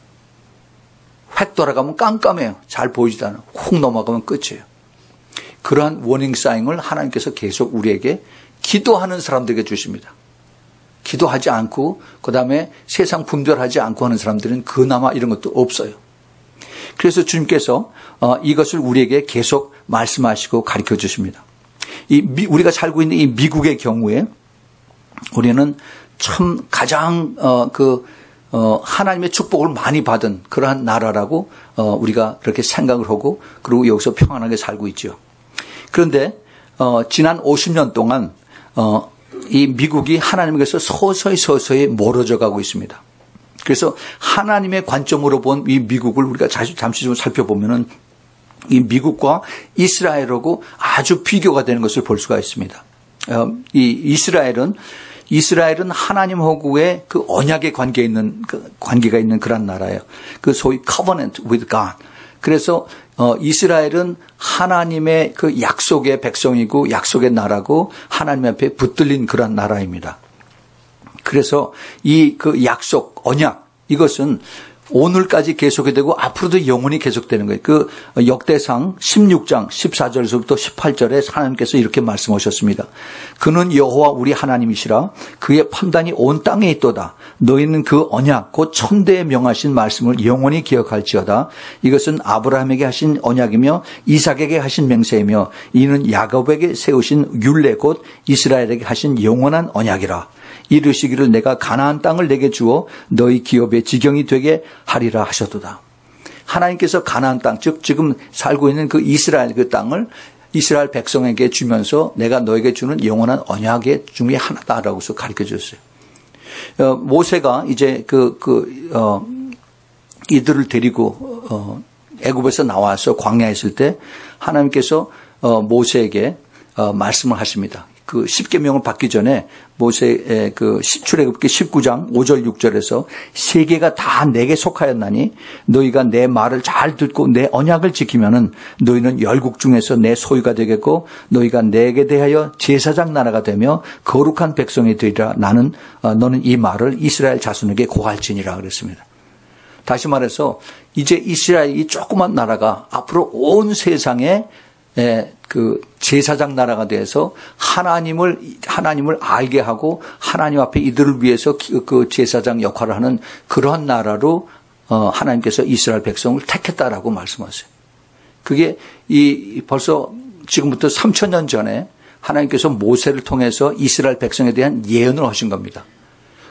[SPEAKER 1] 획 돌아가면 깜깜해요. 잘 보이지도 않아요. 훅 넘어가면 끝이에요. 그러한 워닝 사인을 하나님께서 계속 우리에게 기도하는 사람들에게 주십니다. 기도하지 않고 그다음에 세상 분별하지 않고 하는 사람들은 그나마 이런 것도 없어요. 그래서 주님께서 이것을 우리에게 계속 말씀하시고 가르쳐 주십니다. 우리가 살고 있는 이 미국의 경우에 우리는 참 가장 하나님의 축복을 많이 받은 그러한 나라라고 우리가 그렇게 생각을 하고 그리고 여기서 평안하게 살고 있죠. 그런데 지난 50년 동안 이 미국이 하나님께서 서서히 멀어져 가고 있습니다. 그래서 하나님의 관점으로 본 이 미국을 우리가 잠시 좀 살펴보면은 이 미국과 이스라엘하고 아주 비교가 되는 것을 볼 수가 있습니다. 이 이스라엘은 하나님하고의 그 언약의 관계가 있는 그런 나라예요. 그 소위 covenant with God. 그래서 이스라엘은 하나님의 그 약속의 백성이고 약속의 나라고 하나님 앞에 붙들린 그런 나라입니다. 그래서 이 그 약속, 언약 이것은 오늘까지 계속이 되고 앞으로도 영원히 계속되는 거예요. 그 역대상 16장 14절에서부터 18절에 하나님께서 이렇게 말씀하셨습니다. 그는 여호와 우리 하나님이시라. 그의 판단이 온 땅에 있도다. 너희는 그 언약 곧 천대에 명하신 말씀을 영원히 기억할지어다. 이것은 아브라함에게 하신 언약이며 이삭에게 하신 맹세이며 이는 야곱에게 세우신 율례 곧 이스라엘에게 하신 영원한 언약이라. 이르시기를 내가 가나안 땅을 내게 주어 너희 기업의 지경이 되게 하리라 하셨도다. 하나님께서 가나안 땅, 즉 지금 살고 있는 그 이스라엘 그 땅을 이스라엘 백성에게 주면서 내가 너에게 주는 영원한 언약의 중에 하나다라고서 가르쳐 주셨어요. 모세가 이제 이들을 데리고 애굽에서 나와서 광야에 있을 때 하나님께서 모세에게 말씀을 하십니다. 그 10계명을 받기 전에 모세의 그 출애굽기 19장 5절 6절에서 세계가 다 내게 속하였나니 너희가 내 말을 잘 듣고 내 언약을 지키면은 너희는 열국 중에서 내 소유가 되겠고 너희가 내게 대하여 제사장 나라가 되며 거룩한 백성이 되리라. 너는 이 말을 이스라엘 자손에게 고할지니라 그랬습니다. 다시 말해서 이제 이스라엘 이 조그만 나라가 앞으로 온 세상에 그 제사장 나라가 돼서 하나님을 알게 하고 하나님 앞에 이들을 위해서 그 제사장 역할을 하는 그러한 나라로 하나님께서 이스라엘 백성을 택했다라고 말씀하세요. 그게 벌써 지금부터 3,000년 전에 하나님께서 모세를 통해서 이스라엘 백성에 대한 예언을 하신 겁니다.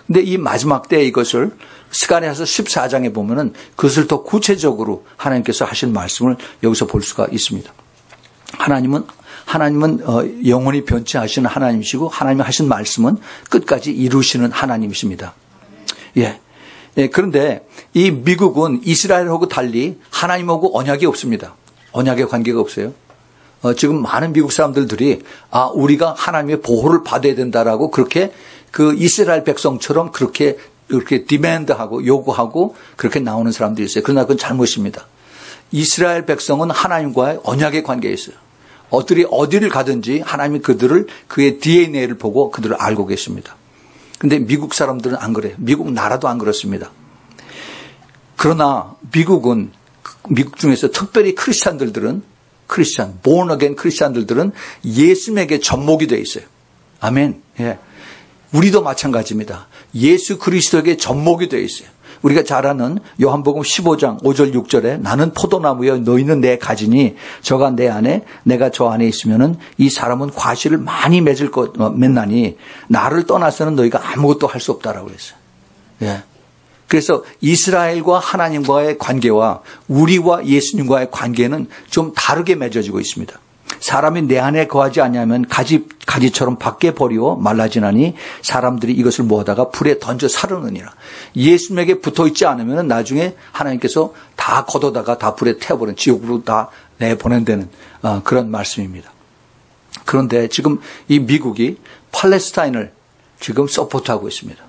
[SPEAKER 1] 근데 이 마지막 때에 이것을 스가랴서 14장에 보면은 그것을 더 구체적으로 하나님께서 하신 말씀을 여기서 볼 수가 있습니다. 하나님은 영원히 변치하시는 하나님이시고 하나님이 하신 말씀은 끝까지 이루시는 하나님이십니다. 예. 그런데 이 미국은 이스라엘하고 달리 하나님하고 언약이 없습니다. 언약의 관계가 없어요. 지금 많은 미국 사람들이 우리가 하나님의 보호를 받아야 된다라고 그렇게 그 이스라엘 백성처럼 그렇게 디맨드하고 요구하고 그렇게 나오는 사람들이 있어요. 그러나 그건 잘못입니다. 이스라엘 백성은 하나님과의 언약의 관계에 있어요. 어디를 가든지 하나님이 그들을 그의 DNA를 보고 그들을 알고 계십니다. 그런데 미국 사람들은 안 그래요. 미국 나라도 안 그렇습니다. 그러나 미국 중에서 특별히 크리스찬들은 born again 크리스찬들은 예수님에게 접목이 되어 있어요. 아멘. 예. 우리도 마찬가지입니다. 예수 그리스도에게 접목이 되어 있어요. 우리가 잘 아는 요한복음 15장 5절 6절에 나는 포도나무여 너희는 내 가지니 저가 내 안에 내가 저 안에 있으면은 이 사람은 과실을 많이 맺나니 나를 떠나서는 너희가 아무것도 할 수 없다라고 그랬어요. 예. 그래서 이스라엘과 하나님과의 관계와 우리와 예수님과의 관계는 좀 다르게 맺어지고 있습니다. 사람이 내 안에 거하지 않냐면 가지처럼 밖에 버리고 말라지나니 사람들이 이것을 모아다가 불에 던져 사르느니라. 예수님에게 붙어있지 않으면 나중에 하나님께서 다 걷어다가 다 불에 태워버리는 지옥으로 다 내보낸다는 그런 말씀입니다. 그런데 지금 이 미국이 팔레스타인을 지금 서포트하고 있습니다.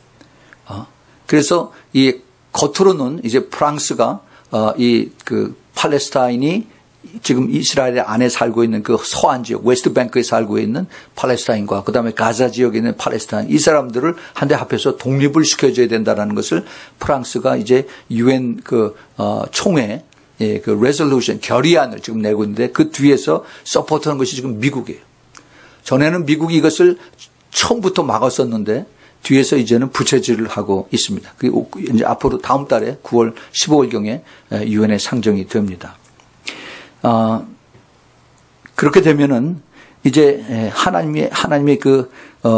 [SPEAKER 1] 그래서 이 겉으로는 이제 프랑스가 팔레스타인이 지금 이스라엘 안에 살고 있는 그 서안 지역, 웨스트뱅크에 살고 있는 팔레스타인과 그다음에 가자 지역에 있는 팔레스타인 이 사람들을 한데 합해서 독립을 시켜줘야 된다라는 것을 프랑스가 이제 UN 총회 그 레졸루션 결의안을 지금 내고 있는데 그 뒤에서 서포트하는 것이 지금 미국이에요. 전에는 미국이 이것을 처음부터 막았었는데 뒤에서 이제는 부채질을 하고 있습니다. 그리고 이제 앞으로 다음 달에 9월 15일경에 유엔에 상정이 됩니다. 그렇게 되면은 이제 하나님의 그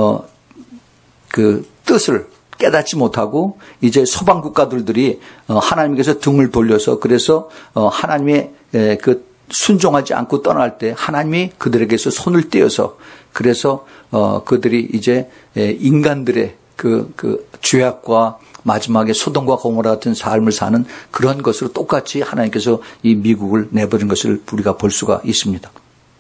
[SPEAKER 1] 뜻을 깨닫지 못하고 이제 서방 국가들이 하나님께서 등을 돌려서 그래서 하나님의 그 순종하지 않고 떠날 때 하나님이 그들에게서 손을 떼어서 그래서 그들이 이제 인간들의 그 죄악과 마지막에 소돔과 고모라 같은 삶을 사는 그런 것으로 똑같이 하나님께서 이 미국을 내버린 것을 우리가 볼 수가 있습니다.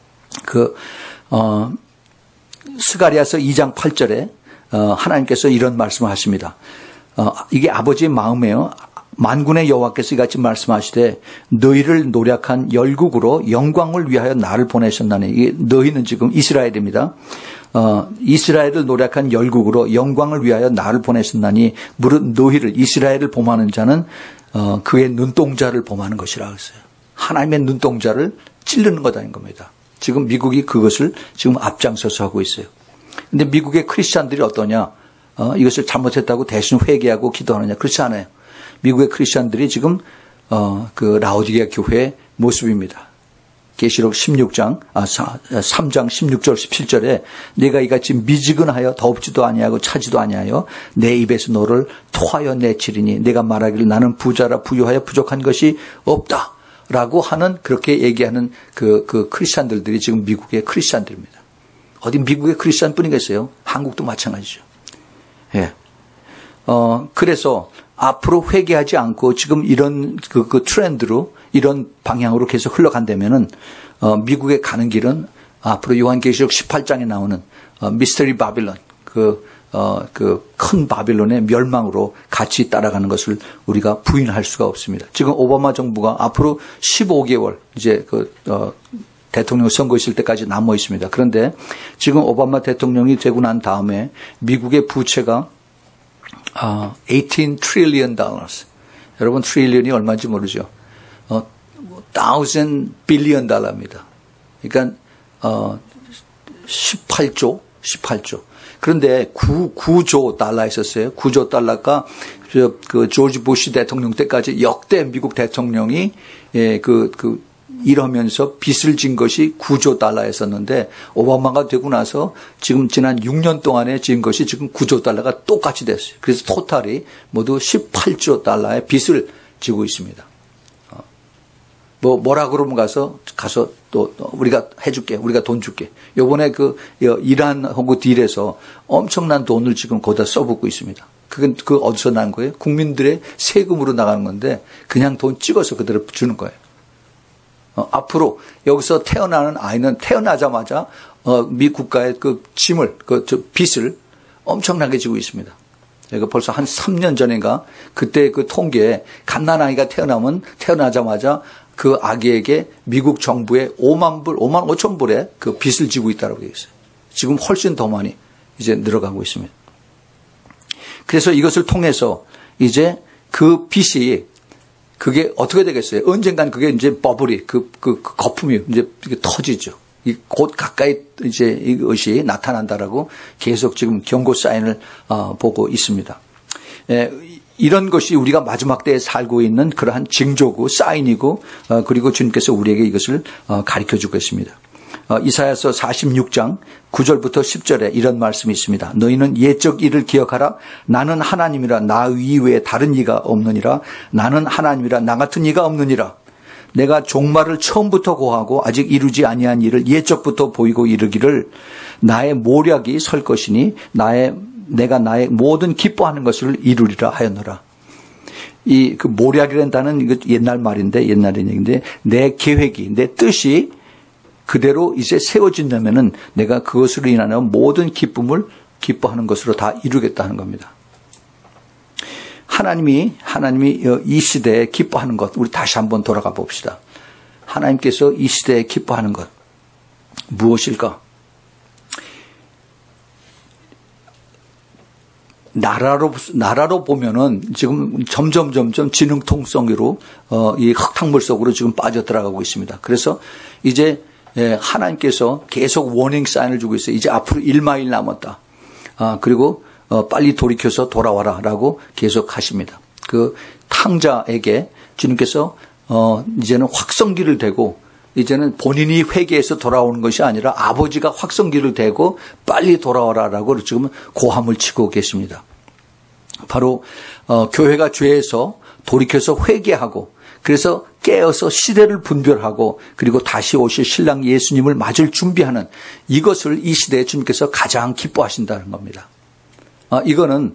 [SPEAKER 1] 스가랴서 2장 8절에 하나님께서 이런 말씀을 하십니다. 이게 아버지의 마음이에요. 만군의 여호와께서 이같이 말씀하시되 너희를 노력한 열국으로 영광을 위하여 나를 보내셨나니 이게 너희는 지금 이스라엘입니다. 이스라엘을 노력한 열국으로 영광을 위하여 나를 보내셨나니 무릇 너희를 이스라엘을 범하는 자는 그의 눈동자를 범하는 것이라 그랬어요. 하나님의 눈동자를 찌르는 거다는 겁니다. 지금 미국이 그것을 지금 앞장서서 하고 있어요. 근데 미국의 크리스찬들이 어떠냐? 이것을 잘못했다고 대신 회개하고 기도하느냐? 그렇지 않아요. 미국의 크리스찬들이 지금 그 라오디게아 교회의 모습입니다. 계시록 3장 16절 17절에 내가 이같이 미지근하여 덥지도 아니하고 차지도 아니하여 내 입에서 너를 토하여 내치리니 내가 말하기를 나는 부자라 부유하여 부족한 것이 없다라고 하는 그렇게 얘기하는 그 크리스찬들이 지금 미국의 크리스찬들입니다. 어디 미국의 크리스찬뿐이겠어요? 한국도 마찬가지죠. 예. 그래서 앞으로 회개하지 않고 지금 이런 그 트렌드로 이런 방향으로 계속 흘러간다면은 미국에 가는 길은 앞으로 요한계시록 18장에 나오는 미스터리 바빌론 그 큰 바빌론의 멸망으로 같이 따라가는 것을 우리가 부인할 수가 없습니다. 지금 오바마 정부가 앞으로 15개월 이제 대통령 선거 있을 때까지 남아 있습니다. 그런데 지금 오바마 대통령이 되고 난 다음에 미국의 부채가 18 trillion dollars. 여러분 트릴리언이 얼마인지 모르죠. 1000 billion 달러입니다. 그러니까 18조. 그런데 9조 달러 있었어요. 9조 달러가 그 조지 부시 대통령 때까지 역대 미국 대통령이 이러면서 빚을 진 것이 9조 달러였었는데 오바마가 되고 나서 지금 지난 6년 동안에 진 것이 지금 9조 달러가 똑같이 됐어요. 그래서 토탈이 모두 18조 달러의 빚을 지고 있습니다. 뭐라 그러면 가서 또 우리가 해줄게, 우리가 돈 줄게. 요번에 그 이란하고 딜에서 엄청난 돈을 지금 거기다 써붓고 있습니다. 그건 어디서 난 거예요? 국민들의 세금으로 나가는 건데 그냥 돈 찍어서 그대로 주는 거예요. 앞으로 여기서 태어나는 아이는 태어나자마자 미 국가의 그 짐을, 빚을 엄청나게 지고 있습니다. 제가 벌써 한 3년 전인가 그때 그 통계에 갓난아이가 태어나자마자 그 아기에게 미국 정부에 5만 5천 불의 그 빚을 지고 있다고 되어 있어요. 지금 훨씬 더 많이 이제 늘어가고 있습니다. 그래서 이것을 통해서 이제 그 빚이 그게 어떻게 되겠어요? 언젠간 그게 이제 버블이 그 거품이 이제 터지죠. 곧 가까이 이제 이것이 나타난다라고 계속 지금 경고 사인을 보고 있습니다. 이런 것이 우리가 마지막 때에 살고 있는 그러한 징조고 사인이고 그리고 주님께서 우리에게 이것을 가르쳐주고 있습니다. 이사야서 46장 9절부터 10절에 이런 말씀이 있습니다. 너희는 옛적 일을 기억하라. 나는 하나님이라. 나 이외에 다른 이가 없느니라. 나는 하나님이라. 나 같은 이가 없느니라. 내가 종말을 처음부터 고하고 아직 이루지 아니한 일을 옛적부터 보이고 이르기를 나의 모략이 설 것이니 내가 나의 모든 기뻐하는 것을 이루리라 하였노라. 그 모략이라는 단어는 이거 옛날 말인데, 옛날 얘기인데, 내 계획이, 내 뜻이 그대로 이제 세워진다면은 내가 그것으로 인하여 모든 기쁨을 기뻐하는 것으로 다 이루겠다 하는 겁니다. 하나님이 이 시대에 기뻐하는 것, 우리 다시 한번 돌아가 봅시다. 하나님께서 이 시대에 기뻐하는 것, 무엇일까? 나라로 보면은 지금 점점 지능통성으로 이 흙탕물 속으로 지금 빠져 들어가고 있습니다. 그래서 이제 하나님께서 계속 워닝 사인을 주고 있어요. 이제 앞으로 1마일 남았다. 그리고 빨리 돌이켜서 돌아와라라고 계속 하십니다. 그 탕자에게 주님께서 이제는 확성기를 대고 이제는 본인이 회개해서 돌아오는 것이 아니라 아버지가 확성기를 대고 빨리 돌아와라라고 지금 고함을 치고 계십니다. 바로 교회가 죄에서 돌이켜서 회개하고 그래서 깨어서 시대를 분별하고 그리고 다시 오실 신랑 예수님을 맞을 준비하는 이것을 이 시대에 주님께서 가장 기뻐하신다는 겁니다. 이거는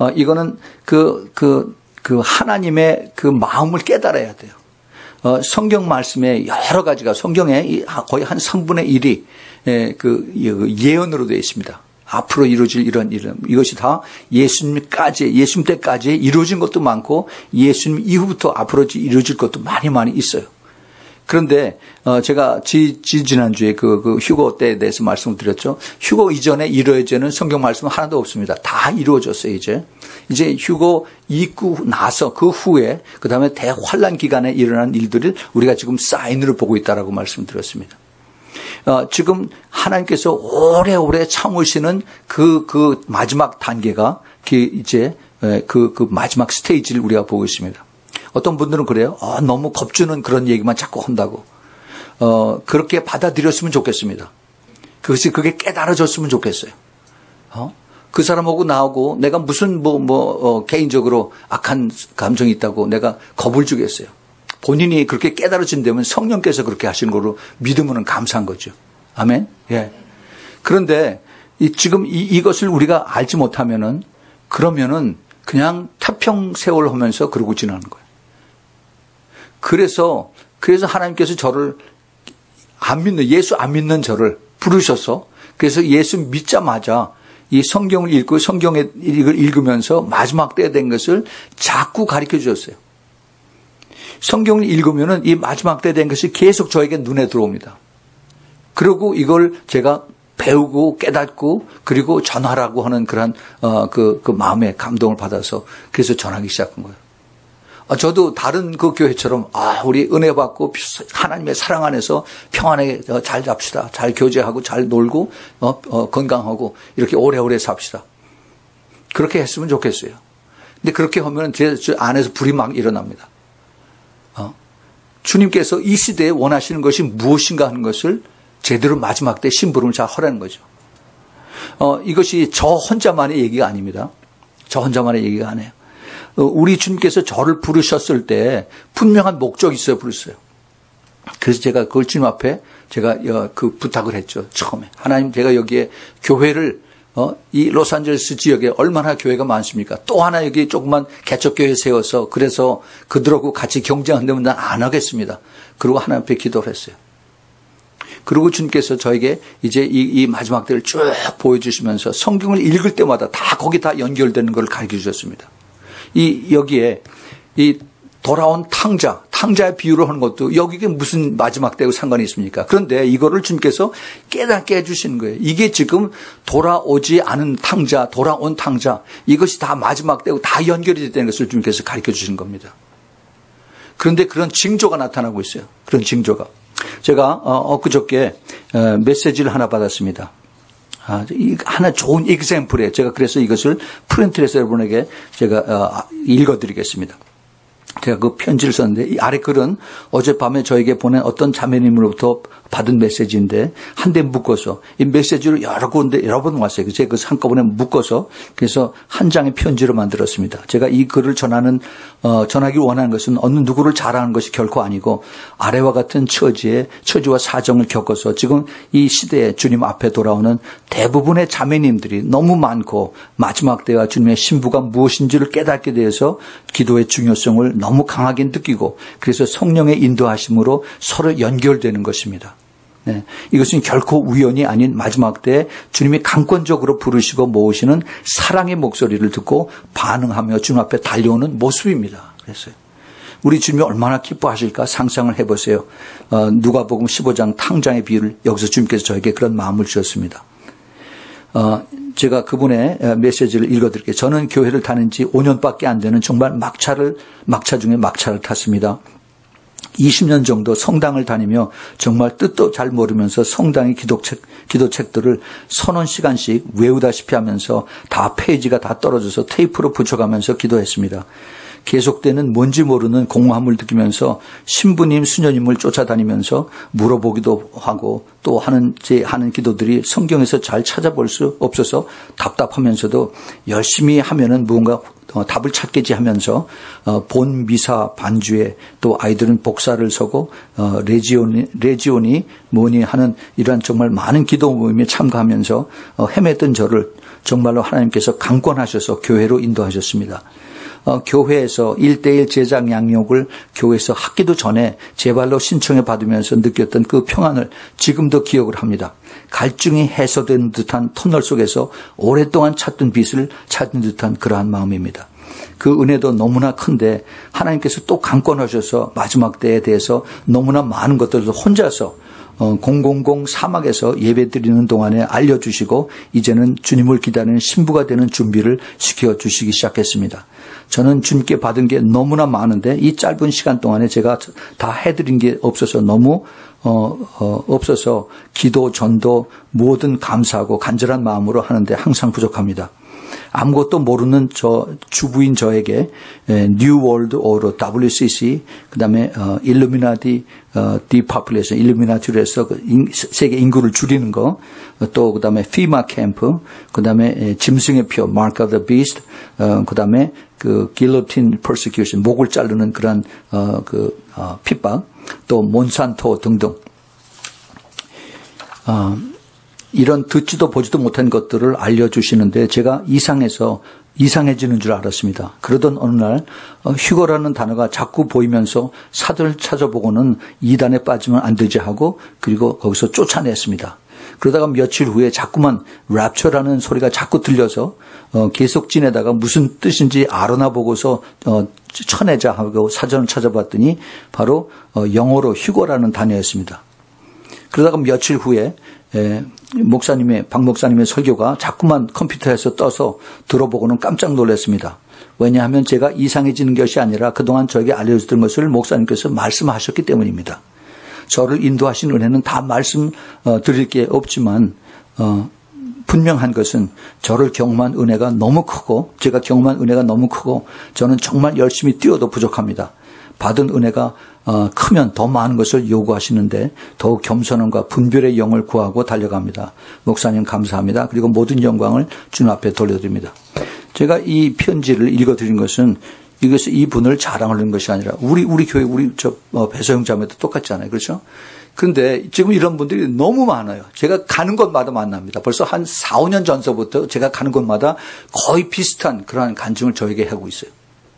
[SPEAKER 1] 그 하나님의 그 마음을 깨달아야 돼요. 성경 말씀에 여러 가지가 성경에 거의 한 3분의 1이 그 예언으로 되어 있습니다. 앞으로 이루어질 이런 이것이 다 예수님 때까지 이루어진 것도 많고 예수님 이후부터 앞으로 이루어질 것도 많이 있어요. 그런데 제가 지난주에 그 휴거 때에 대해서 말씀을 드렸죠. 휴거 이전에 이루어지는 성경 말씀은 하나도 없습니다. 다 이루어졌어요. 이제 휴거 있고 나서 그 후에 그다음에 대환란 기간에 일어난 일들을 우리가 지금 사인으로 보고 있다라고 말씀드렸습니다. 지금 하나님께서 오래오래 참으시는 그 마지막 단계가 이제 그 마지막 스테이지를 우리가 보고 있습니다. 어떤 분들은 그래요. 너무 겁주는 그런 얘기만 자꾸 한다고. 그렇게 받아들였으면 좋겠습니다. 그게 깨달아졌으면 좋겠어요. 그 사람하고 나하고 내가 무슨 개인적으로 악한 감정이 있다고 내가 겁을 주겠어요. 본인이 그렇게 깨달아진다면 성령께서 그렇게 하시는 거로 믿으면 감사한 거죠. 아멘? 예. 그런데 지금 이것을 우리가 알지 못하면은 그러면은 그냥 태평세월 하면서 그러고 지나는 거예요. 그래서 하나님께서 저를 예수 안 믿는 저를 부르셔서 그래서 예수 믿자마자 이 성경을 읽고 성경을 읽으면서 마지막 때에 된 것을 자꾸 가르쳐 주셨어요. 성경을 읽으면은 이 마지막 때 된 것이 계속 저에게 눈에 들어옵니다. 그리고 이걸 제가 배우고 깨닫고 그리고 전하라고 하는 그런 그 마음의 감동을 받아서 그래서 전하기 시작한 거예요. 저도 다른 그 교회처럼 우리 은혜 받고 하나님의 사랑 안에서 평안하게 잘 잡시다. 잘 교제하고 잘 놀고 건강하고 이렇게 오래오래 삽시다. 그렇게 했으면 좋겠어요. 근데 그렇게 하면 제 안에서 불이 막 일어납니다. 주님께서 이 시대에 원하시는 것이 무엇인가 하는 것을 제대로 마지막 때 심부름을 잘 하라는 거죠. 이것이 저 혼자만의 얘기가 아닙니다. 저 혼자만의 얘기가 아니에요. 우리 주님께서 저를 부르셨을 때 분명한 목적이 있어요, 부르셨어요. 그래서 제가 그걸 주님 앞에 제가 그 부탁을 했죠. 처음에. 하나님, 제가 여기에 교회를 이 로스앤젤레스 지역에 얼마나 교회가 많습니까? 또 하나 여기 조그만 개척교회 세워서 그래서 그들하고 같이 경쟁한다면 난 안 하겠습니다. 그리고 하나님 앞에 기도를 했어요. 그리고 주님께서 저에게 이제 이 마지막 때를 쭉 보여주시면서 성경을 읽을 때마다 다 거기 다 연결되는 걸 가르쳐 주셨습니다. 여기에 이 돌아온 탕자의 비유를 하는 것도 여기에 무슨 마지막 때하고 상관이 있습니까? 그런데 이거를 주님께서 깨닫게 해주시는 거예요. 이게 지금 돌아오지 않은 탕자, 돌아온 탕자, 이것이 다 마지막 때하고 다 연결이 되는 것을 주님께서 가르쳐 주시는 겁니다. 그런데 그런 징조가 나타나고 있어요. 그런 징조가. 제가 엊그저께 메시지를 하나 받았습니다. 하나 좋은 example에 제가 그래서 이것을 프린트해서 여러분에게 제가 읽어드리겠습니다. 제가 그 편지를 썼는데 이 아래 글은 어젯밤에 저에게 보낸 어떤 자매님으로부터 받은 메시지인데 한데 묶어서 이 메시지를 여러 번 왔어요. 제가 그래서 한꺼번에 묶어서 그래서 한 장의 편지로 만들었습니다. 제가 이 글을 전하기 원하는 것은 어느 누구를 자랑하는 것이 결코 아니고 아래와 같은 처지와 사정을 겪어서 지금 이 시대에 주님 앞에 돌아오는 대부분의 자매님들이 너무 많고 마지막 때와 주님의 신부가 무엇인지를 깨닫게 되어서 기도의 중요성을 너무 강하게 느끼고 그래서 성령의 인도하심으로 서로 연결되는 것입니다. 네, 이것은 결코 우연이 아닌 마지막 때 주님이 강권적으로 부르시고 모으시는 사랑의 목소리를 듣고 반응하며 주님 앞에 달려오는 모습입니다. 그랬어요. 우리 주님이 얼마나 기뻐하실까 상상을 해보세요. 누가복음 15장 탕자의 비유를 여기서 주님께서 저에게 그런 마음을 주셨습니다. 제가 그분의 메시지를 읽어드릴게요. 저는 교회를 다닌 지 5년밖에 안 되는 정말 막차 중에 막차를 탔습니다. 20년 정도 성당을 다니며 정말 뜻도 잘 모르면서 성당의 기도책들을 서너 시간씩 외우다시피 하면서 다 페이지가 다 떨어져서 테이프로 붙여가면서 기도했습니다. 계속되는 뭔지 모르는 공허함을 느끼면서 신부님, 수녀님을 쫓아다니면서 물어보기도 하고 또 하는 기도들이 성경에서 잘 찾아볼 수 없어서 답답하면서도 열심히 하면은 무언가 답을 찾겠지 하면서 본 미사 반주에 또 아이들은 복사를 서고 레지온이 뭐니 하는 이러한 정말 많은 기도 모임에 참가하면서 헤맸던 저를 정말로 하나님께서 강권하셔서 교회로 인도하셨습니다. 교회에서 1:1 제작 양육을 교회에서 하기도 전에 제 발로 신청해 받으면서 느꼈던 그 평안을 지금도 기억을 합니다. 갈증이 해소된 듯한 터널 속에서 오랫동안 찾던 빛을 찾는 듯한 그러한 마음입니다. 그 은혜도 너무나 큰데 하나님께서 또 강권하셔서 마지막 때에 대해서 너무나 많은 것들을 혼자서 000 사막에서 예배드리는 동안에 알려주시고 이제는 주님을 기다리는 신부가 되는 준비를 시켜주시기 시작했습니다. 저는 주님께 받은 게 너무나 많은데 이 짧은 시간 동안에 제가 다 해드린 게 없어서 너무 없어서 기도, 전도 모든 감사하고 간절한 마음으로 하는데 항상 부족합니다. 아무것도 모르는 주부인 저에게 New World Order, WCC, 그 다음에 Illuminati Depopulation, 일루미나티로 해서 세계 인구를 줄이는 거, 또 그 다음에 FEMA 캠프, 그 다음에 짐승의 표, Mark of the Beast, 그 다음에 그 Guillotine Persecution, 목을 자르는 그런 핍박, 또 몬산토 등등. 이런 듣지도 보지도 못한 것들을 알려주시는데 제가 이상해지는 줄 알았습니다. 그러던 어느 날 휴거라는 단어가 자꾸 보이면서 사전을 찾아보고는 이단에 빠지면 안 되지 하고 그리고 거기서 쫓아냈습니다. 그러다가 며칠 후에 자꾸만 랩처라는 소리가 자꾸 들려서 계속 지내다가 무슨 뜻인지 알아나 보고서 쳐내자 하고 사전을 찾아봤더니 바로 영어로 휴거라는 단어였습니다. 그러다가 며칠 후에 박 목사님의 설교가 자꾸만 컴퓨터에서 떠서 들어보고는 깜짝 놀랐습니다. 왜냐하면 제가 이상해지는 것이 아니라 그동안 저에게 알려주던 것을 목사님께서 말씀하셨기 때문입니다. 저를 인도하신 은혜는 다 말씀 드릴 게 없지만 분명한 것은 저를 경험한 은혜가 너무 크고 제가 경험한 은혜가 너무 크고 저는 정말 열심히 뛰어도 부족합니다. 받은 은혜가 크면 더 많은 것을 요구하시는데 더욱 겸손함과 분별의 영을 구하고 달려갑니다. 목사님 감사합니다. 그리고 모든 영광을 주님 앞에 돌려드립니다. 제가 이 편지를 읽어드린 것은 이 분을 자랑하는 것이 아니라 우리 교회 배소영 자매도 똑같잖아요. 그렇죠? 그런데 지금 이런 분들이 너무 많아요. 제가 가는 곳마다 만납니다. 벌써 한 4, 5년 전서부터 제가 가는 곳마다 거의 비슷한 그러한 간증을 저에게 하고 있어요.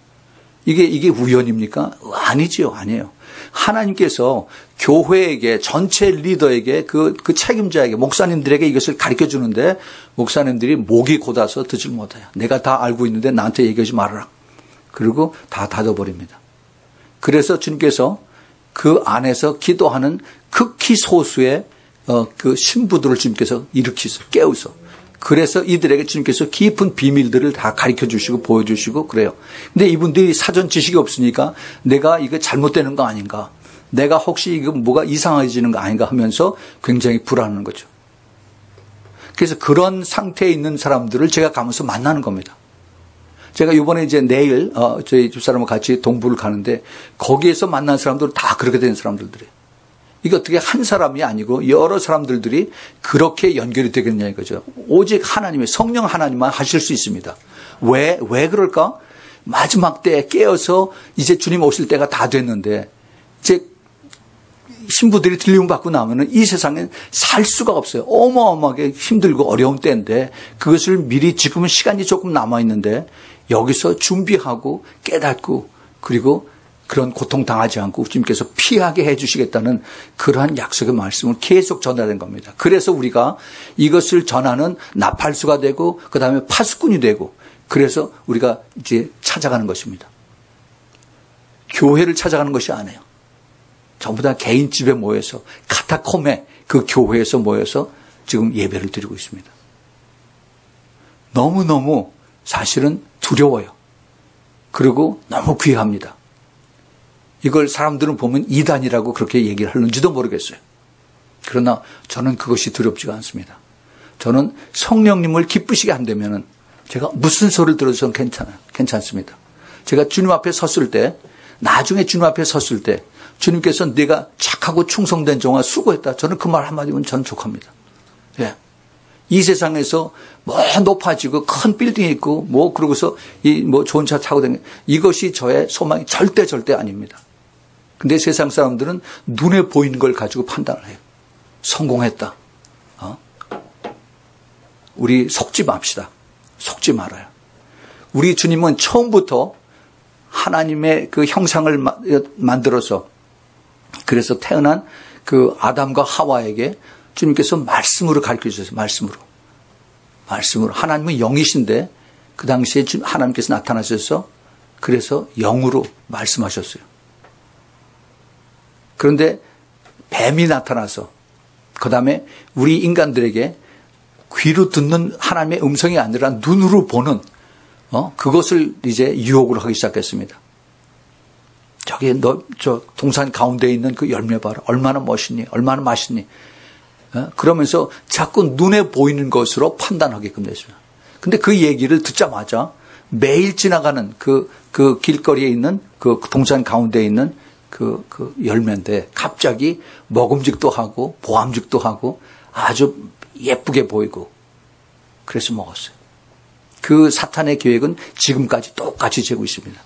[SPEAKER 1] 이게 우연입니까? 아니지요. 아니에요. 하나님께서 교회에게, 전체 리더에게, 그 책임자에게, 목사님들에게 이것을 가르쳐 주는데 목사님들이 목이 곧아서 듣질 못해요. 내가 다 알고 있는데 나한테 얘기하지 말아라. 그리고 다 닫아버립니다. 그래서 주님께서 그 안에서 기도하는 극히 소수의 그 신부들을 주님께서 일으키서 깨우서, 그래서 이들에게 주님께서 깊은 비밀들을 다 가르쳐 주시고 보여주시고 그래요. 근데 이분들이 사전 지식이 없으니까 내가 이거 잘못되는 거 아닌가, 내가 혹시 이거 뭐가 이상해지는 거 아닌가 하면서 굉장히 불안한 거죠. 그래서 그런 상태에 있는 사람들을 제가 가면서 만나는 겁니다. 제가 이번에 이제 내일 저희 집사람과 같이 동부를 가는데 거기에서 만난 사람들은 다 그렇게 된 사람들이에요. 이게 어떻게 한 사람이 아니고 여러 사람들이 그렇게 연결이 되겠냐 이거죠. 오직 하나님의 성령 하나님만 하실 수 있습니다. 왜 그럴까? 마지막 때에 깨어서 이제 주님 오실 때가 다 됐는데 이제 신부들이 들림 받고 나면은 이 세상에 살 수가 없어요. 어마어마하게 힘들고 어려운 때인데 그것을 미리, 지금은 시간이 조금 남아 있는데 여기서 준비하고 깨닫고 그리고 그런 고통 당하지 않고 주님께서 피하게 해 주시겠다는 그러한 약속의 말씀을 계속 전하는 겁니다. 그래서 우리가 이것을 전하는 나팔수가 되고 그다음에 파수꾼이 되고 그래서 우리가 이제 찾아가는 것입니다. 교회를 찾아가는 것이 아니에요. 전부 다 개인 집에 모여서 카타콤에 그 교회에서 모여서 지금 예배를 드리고 있습니다. 너무너무 사실은 두려워요. 그리고 너무 귀합니다. 이걸 사람들은 보면 이단이라고 그렇게 얘기를 하는지도 모르겠어요. 그러나 저는 그것이 두렵지가 않습니다. 저는 성령님을 기쁘시게 한다면 제가 무슨 소리를 들어도 저는 괜찮습니다. 제가 주님 앞에 섰을 때, 나중에 주님 앞에 섰을 때 주님께서 네가 착하고 충성된 종아 수고했다. 저는 그 말 한마디면 저는 족합니다. 예. 이 세상에서 뭐 높아지고 큰 빌딩이 있고 뭐 그러고서 좋은 차 타고 다니는 이것이 저의 소망이 절대 아닙니다. 근데 세상 사람들은 눈에 보이는 걸 가지고 판단을 해요. 성공했다. 우리 속지 맙시다. 속지 말아요. 우리 주님은 처음부터 하나님의 그 형상을 만들어서 그래서 태어난 그 아담과 하와에게 주님께서 말씀으로 가르쳐 주셨어요. 말씀으로. 하나님은 영이신데 그 당시에 하나님께서 나타나셔서 그래서 영으로 말씀하셨어요. 그런데 뱀이 나타나서 그 다음에 우리 인간들에게 귀로 듣는 하나님의 음성이 아니라 눈으로 보는 그것을 이제 유혹을 하기 시작했습니다. 저기 저 동산 가운데 있는 그 열매 봐라. 얼마나 멋있니? 얼마나 맛있니? 그러면서 자꾸 눈에 보이는 것으로 판단하게끔 됐습니다. 근데 그 얘기를 듣자마자 매일 지나가는 그 길거리에 있는 그 동산 가운데 있는 그 열매인데 갑자기 먹음직도 하고 보암직도 하고 아주 예쁘게 보이고 그래서 먹었어요. 그 사탄의 계획은 지금까지 똑같이 되고 있습니다.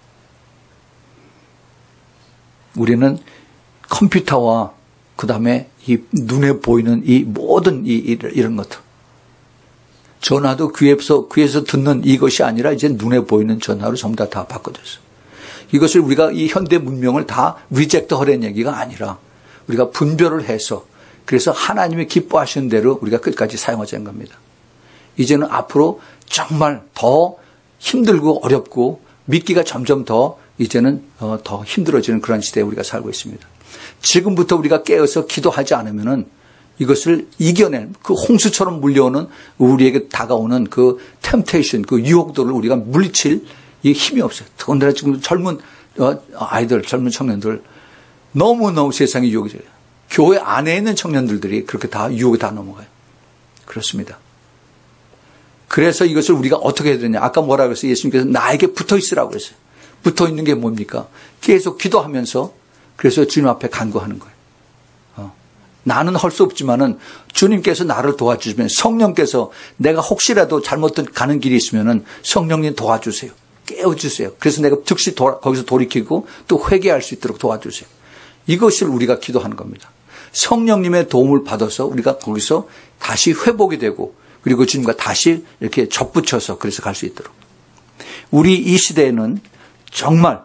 [SPEAKER 1] 우리는 컴퓨터와 그 다음에 이 눈에 보이는 이 모든 이런 것들. 전화도 귀에서 듣는 이것이 아니라 이제 눈에 보이는 전화로 전부 다 바꿔졌어요. 이것을 우리가 이 현대 문명을 다 리젝트 하려는 얘기가 아니라 우리가 분별을 해서 그래서 하나님이 기뻐하시는 대로 우리가 끝까지 사용하자는 겁니다. 이제는 앞으로 정말 더 힘들고 어렵고 믿기가 점점 더 이제는 더 힘들어지는 그런 시대에 우리가 살고 있습니다. 지금부터 우리가 깨어서 기도하지 않으면은 이것을 이겨낸 그 홍수처럼 물려오는 우리에게 다가오는 그 템테이션, 그 유혹들을 우리가 물리칠 이 힘이 없어요. 더군다나 지금 젊은 아이들, 젊은 청년들 너무너무 세상에 유혹이 돼요. 교회 안에 있는 청년들이 그렇게 다 유혹에 다 넘어가요. 그렇습니다. 그래서 이것을 우리가 어떻게 해야 되냐. 아까 뭐라고 했어요? 예수님께서 나에게 붙어 있으라고 했어요. 붙어 있는 게 뭡니까? 계속 기도하면서 그래서 주님 앞에 간구하는 거예요. 나는 할 수 없지만은 주님께서 나를 도와주시면 성령께서 내가 혹시라도 잘못 가는 길이 있으면은 성령님 도와주세요. 깨워주세요. 그래서 내가 즉시 거기서 돌이키고 또 회개할 수 있도록 도와주세요. 이것을 우리가 기도하는 겁니다. 성령님의 도움을 받아서 우리가 거기서 다시 회복이 되고 그리고 주님과 다시 이렇게 접붙여서 그래서 갈 수 있도록. 우리 이 시대에는 정말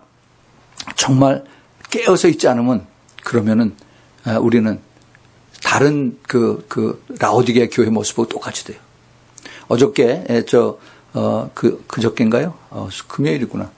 [SPEAKER 1] 깨어서 있지 않으면 그러면은 우리는 다른 라오디게아 교회 모습하고 똑같이 돼요. 어저께 그저께인가요? 금요일이구나.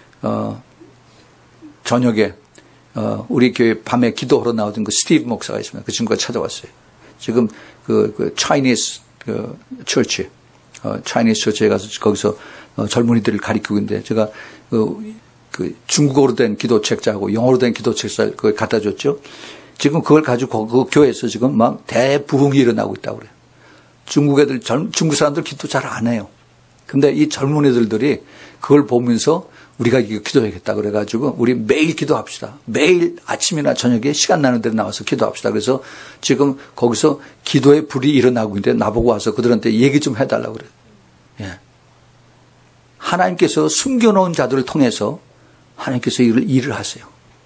[SPEAKER 1] 저녁에 우리 교회 밤에 기도하러 나오던 그 스티브 목사가 있습니다. 그 친구가 찾아왔어요. 지금 그 차이니스 처치, 차이니스 처치에 가서 거기서 젊은이들을 가리키고 있는데 제가 그 중국어로 된 기도책자하고 영어로 된 기도책자 그걸 갖다 줬죠. 지금 그걸 가지고 그 교회에서 지금 막 대부흥이 일어나고 있다고 그래요. 중국 사람들 기도 잘 안 해요. 근데 이 젊은 애들이 그걸 보면서 우리가 이거 기도해야겠다 그래가지고 우리 매일 기도합시다. 매일 아침이나 저녁에 시간 나는 대로 나와서 기도합시다. 그래서 지금 거기서 기도의 불이 일어나고 있는데 나보고 와서 그들한테 얘기 좀 해달라고 그래요. 예. 하나님께서 숨겨놓은 자들을 통해서 하나님께서 일을 하세요.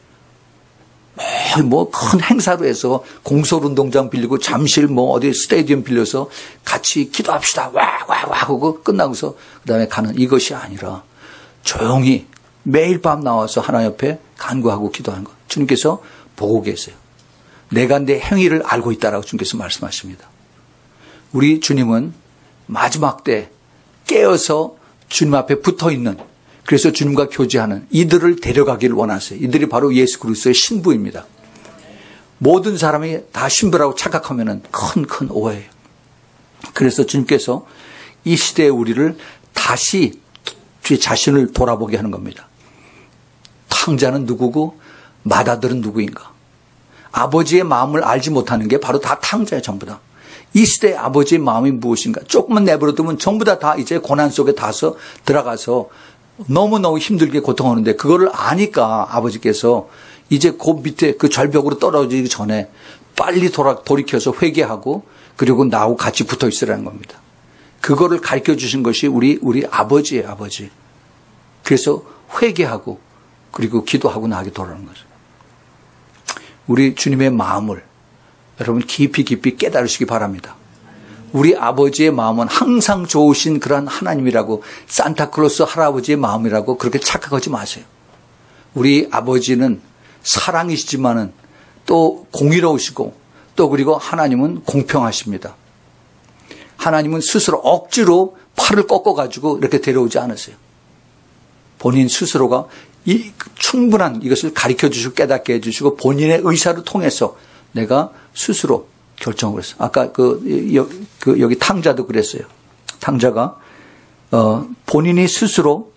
[SPEAKER 1] 큰 행사로 해서 공설운동장 빌리고 잠실 어디 스테디움 빌려서 같이 기도합시다. 와 하고 끝나고서 그 다음에 가는 이것이 아니라 조용히 매일 밤 나와서 하나님 옆에 간구하고 기도하는 것. 주님께서 보고 계세요. 내가 내 행위를 알고 있다라고 주님께서 말씀하십니다. 우리 주님은 마지막 때 깨어서 주님 앞에 붙어있는 그래서 주님과 교제하는 이들을 데려가기를 원하세요. 이들이 바로 예수 그리스도의 신부입니다. 모든 사람이 다 신부라고 착각하면 큰 오해예요. 그래서 주님께서 이 시대의 우리를 다시 제 자신을 돌아보게 하는 겁니다. 탕자는 누구고 맏아들은 누구인가. 아버지의 마음을 알지 못하는 게 바로 다 탕자예요. 전부 다. 이 시대의 아버지의 마음이 무엇인가. 조금만 내버려두면 전부 다 이제 고난 속에 들어가서 너무너무 힘들게 고통하는데 그거를 아니까 아버지께서 이제 그 밑에 그 절벽으로 떨어지기 전에 빨리 돌이켜서 회개하고 그리고 나하고 같이 붙어 있으라는 겁니다. 그거를 가르쳐 주신 것이 우리 아버지예요, 아버지. 그래서 회개하고 그리고 기도하고 나에게 돌아오는 거죠. 우리 주님의 마음을 여러분 깊이 깨달으시기 바랍니다. 우리 아버지의 마음은 항상 좋으신 그런 하나님이라고 산타클로스 할아버지의 마음이라고 그렇게 착각하지 마세요. 우리 아버지는 사랑이시지만은 또 공의로우시고 또 그리고 하나님은 공평하십니다. 하나님은 스스로 억지로 팔을 꺾어가지고 이렇게 데려오지 않으세요. 본인 스스로가 충분한 이것을 가르쳐 주시고 깨닫게 해주시고 본인의 의사를 통해서 내가 스스로 결정을 했어요. 아까 여기 탕자도 그랬어요. 탕자가 본인이 스스로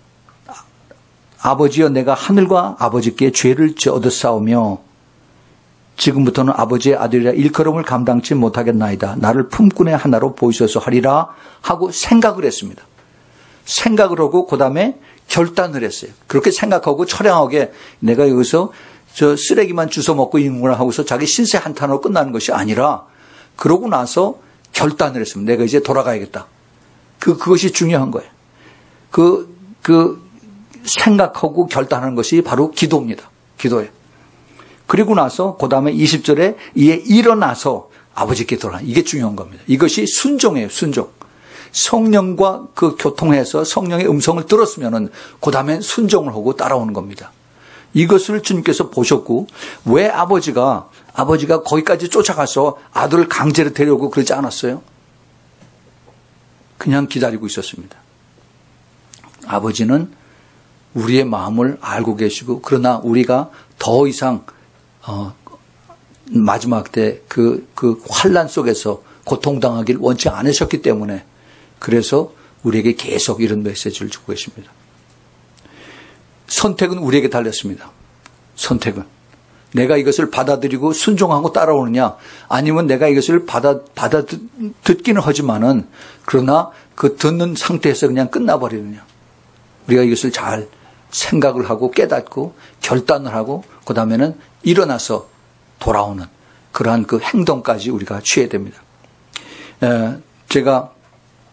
[SPEAKER 1] 아버지여 내가 하늘과 아버지께 죄를 지어싸우며 지금부터는 아버지의 아들이라 일컬음을 감당치 못하겠나이다. 나를 품꾼의 하나로 보이소서 하리라 하고 생각을 했습니다. 생각을 하고 그 다음에 결단을 했어요. 그렇게 생각하고 처량하게 내가 여기서 저 쓰레기만 주워 먹고 있는구나 하고서 자기 신세 한탄으로 끝나는 것이 아니라 그러고 나서 결단을 했습니다. 내가 이제 돌아가야겠다. 그것이 중요한 거예요. 생각하고 결단하는 것이 바로 기도입니다. 기도예요. 그리고 나서 그 다음에 20절에 이에 일어나서 아버지께 돌아가는 이게 중요한 겁니다. 이것이 순종이에요. 순종. 성령과 그 교통해서 성령의 음성을 들었으면은 그 다음에 순종을 하고 따라오는 겁니다. 이것을 주님께서 보셨고 왜 아버지가 거기까지 쫓아가서 아들을 강제로 데려오고 그러지 않았어요? 그냥 기다리고 있었습니다. 아버지는 우리의 마음을 알고 계시고 그러나 우리가 더 이상 마지막 때 그 환난 속에서 고통당하기를 원치 않으셨기 때문에 그래서 우리에게 계속 이런 메시지를 주고 계십니다. 선택은 우리에게 달렸습니다. 선택은. 내가 이것을 받아들이고 순종하고 따라오느냐 아니면 내가 이것을 듣기는 하지만은 그러나 그 듣는 상태에서 그냥 끝나버리느냐. 우리가 이것을 잘 생각을 하고 깨닫고 결단을 하고 그 다음에는 일어나서 돌아오는 그러한 그 행동까지 우리가 취해야 됩니다. 제가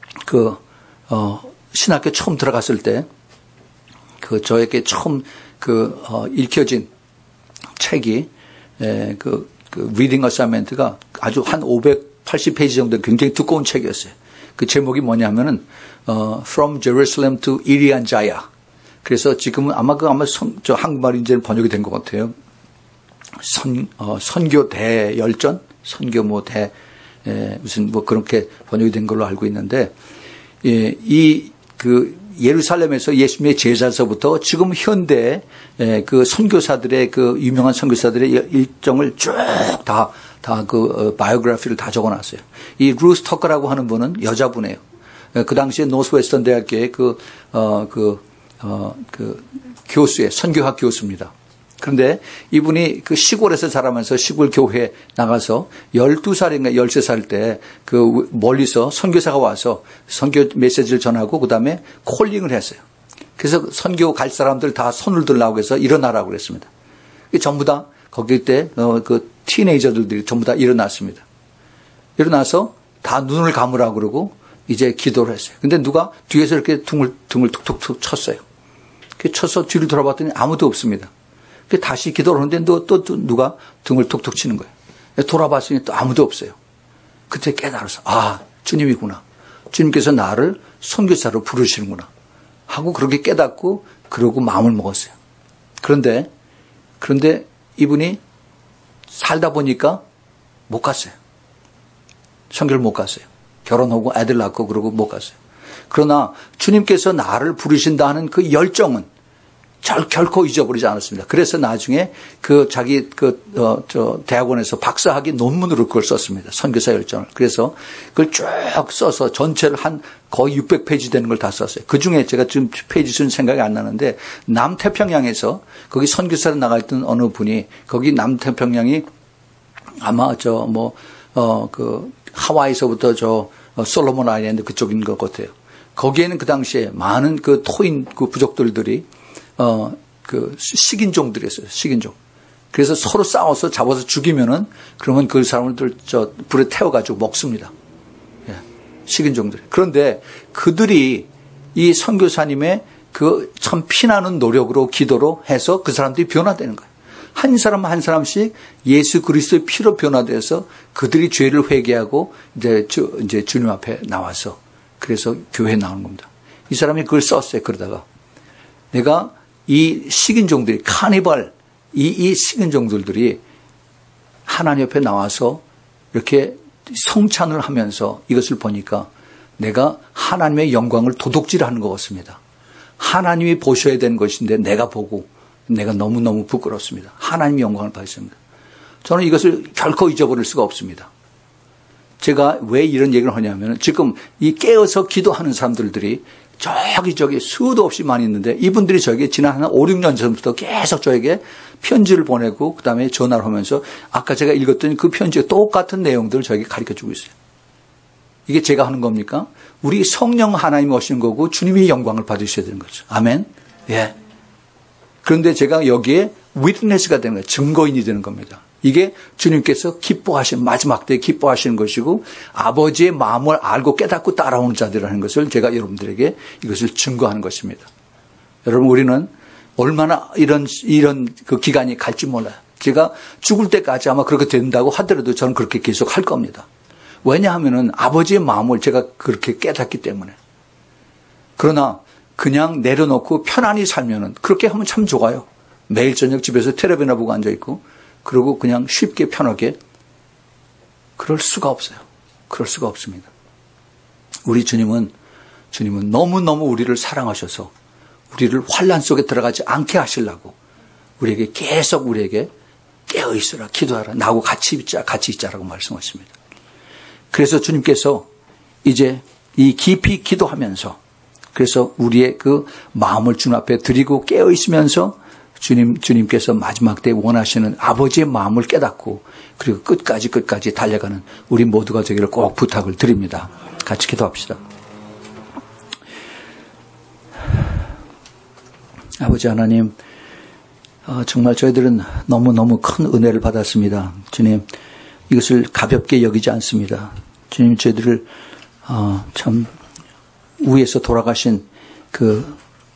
[SPEAKER 1] 신학교 처음 들어갔을 때 저에게 처음 읽혀진 책이 리딩 어사이먼트가 아주 한 580페이지 정도 굉장히 두꺼운 책이었어요. 그 제목이 뭐냐면은 From Jerusalem to Irian Jaya. 그래서 지금은 아마 저 한국말인지는 번역이 된 것 같아요. 선교 대열전, 선교 무슨 그렇게 번역이 된 걸로 알고 있는데, 예루살렘에서 예수님의 제자서부터 지금 현대 그 선교사들의 유명한 선교사들의 일정을 쭉 다 바이오그래피를 다 적어놨어요. 이 루스 터커라고 하는 분은 여자분이에요. 그 당시에 노스웨스턴 대학교의 교수의 선교학 교수입니다. 그런데 이분이 시골에서 자라면서 시골 교회에 나가서 12살인가 13살 때 멀리서 선교사가 와서 선교 메시지를 전하고 그 다음에 콜링을 했어요. 그래서 선교 갈 사람들 다 손을 들라고 해서 일어나라고 그랬습니다. 전부 다 거기 때 티네이저들이 전부 다 일어났습니다. 일어나서 다 눈을 감으라고 그러고 이제 기도를 했어요. 근데 누가 뒤에서 이렇게 등을 툭툭툭 쳤어요. 쳐서 뒤를 돌아봤더니 아무도 없습니다. 다시 기도를 하는데 또 누가 등을 툭툭 치는 거예요. 돌아봤으니 또 아무도 없어요. 그때 깨달아서 주님이구나. 주님께서 나를 선교사로 부르시는구나 하고 그렇게 깨닫고 그러고 마음을 먹었어요. 그런데 이분이 살다 보니까 못 갔어요. 선교를 못 갔어요. 결혼하고 애들 낳고 그러고 못 갔어요. 그러나 주님께서 나를 부르신다는 그 열정은 결코 잊어버리지 않았습니다. 그래서 나중에 자기 대학원에서 박사학위 논문으로 그걸 썼습니다. 선교사 열정을. 그래서 그걸 쭉 써서 전체를 거의 600페이지 되는 걸 다 썼어요. 그 중에 제가 지금 페이지 수는 생각이 안 나는데 남태평양에서 거기 선교사로 나가 있던 어느 분이 거기 남태평양이 아마 하와이에서부터 솔로몬 아일랜드 그쪽인 것 같아요. 거기에는 그 당시에 많은 토인 부족들이 식인종들이었어요. 식인종. 그래서 서로 싸워서 잡아서 죽이면은 그러면 그 사람들 불에 태워가지고 먹습니다. 예, 식인종들. 그런데 그들이 이 선교사님의 참 피나는 노력으로 기도로 해서 그 사람들이 변화되는 거예요. 한 사람 한 사람씩 예수 그리스도의 피로 변화돼서 그들이 죄를 회개하고 이제 주님 앞에 나와서 그래서 교회에 나오는 겁니다. 이 사람이 그걸 썼어요. 그러다가 내가 이 식인종들이 카니발 이 식인종들이 하나님 옆에 나와서 이렇게 성찬을 하면서 이것을 보니까 내가 하나님의 영광을 도둑질하는 것 같습니다. 하나님이 보셔야 되는 것인데 내가 보고 내가 너무너무 부끄럽습니다. 하나님의 영광을 받습니다. 저는 이것을 결코 잊어버릴 수가 없습니다. 제가 왜 이런 얘기를 하냐면 지금 이 깨어서 기도하는 사람들이 저기 수도 없이 많이 있는데 이분들이 저에게 지난 한 5, 6년 전부터 계속 저에게 편지를 보내고 그다음에 전화를 하면서 아까 제가 읽었던 그 편지에 똑같은 내용들을 저에게 가르쳐주고 있어요. 이게 제가 하는 겁니까? 우리 성령 하나님이 오신 거고 주님이 영광을 받으셔야 되는 거죠. 아멘. 예. 그런데 제가 여기에 위트네스가 되는 거예요. 증거인이 되는 겁니다. 이게 주님께서 기뻐하시는 마지막 때 기뻐하시는 것이고 아버지의 마음을 알고 깨닫고 따라오는 자들이라는 것을 제가 여러분들에게 이것을 증거하는 것입니다. 여러분 우리는 얼마나 이런 그 기간이 갈지 몰라요. 제가 죽을 때까지 아마 그렇게 된다고 하더라도 저는 그렇게 계속 할 겁니다. 왜냐하면은 아버지의 마음을 제가 그렇게 깨닫기 때문에. 그러나 그냥 내려놓고 편안히 살면은 그렇게 하면 참 좋아요. 매일 저녁 집에서 텔레비나 보고 앉아있고 그리고 그냥 쉽게 편하게 그럴 수가 없어요. 그럴 수가 없습니다. 우리 주님은 너무너무 우리를 사랑하셔서 우리를 환난 속에 들어가지 않게 하시려고 우리에게 계속 깨어있으라 기도하라 나하고 같이 있자라고 말씀하십니다. 그래서 주님께서 이제 이 깊이 기도하면서 그래서 우리의 그 마음을 주님 앞에 드리고 깨어있으면서 주님께서 마지막 때 원하시는 아버지의 마음을 깨닫고 그리고 끝까지 달려가는 우리 모두가 되기를 꼭 부탁을 드립니다. 같이 기도합시다. 아버지 하나님, 정말 저희들은 너무너무 큰 은혜를 받았습니다. 주님, 이것을 가볍게 여기지 않습니다. 주님, 저희들을 참 위에서 돌아가신 그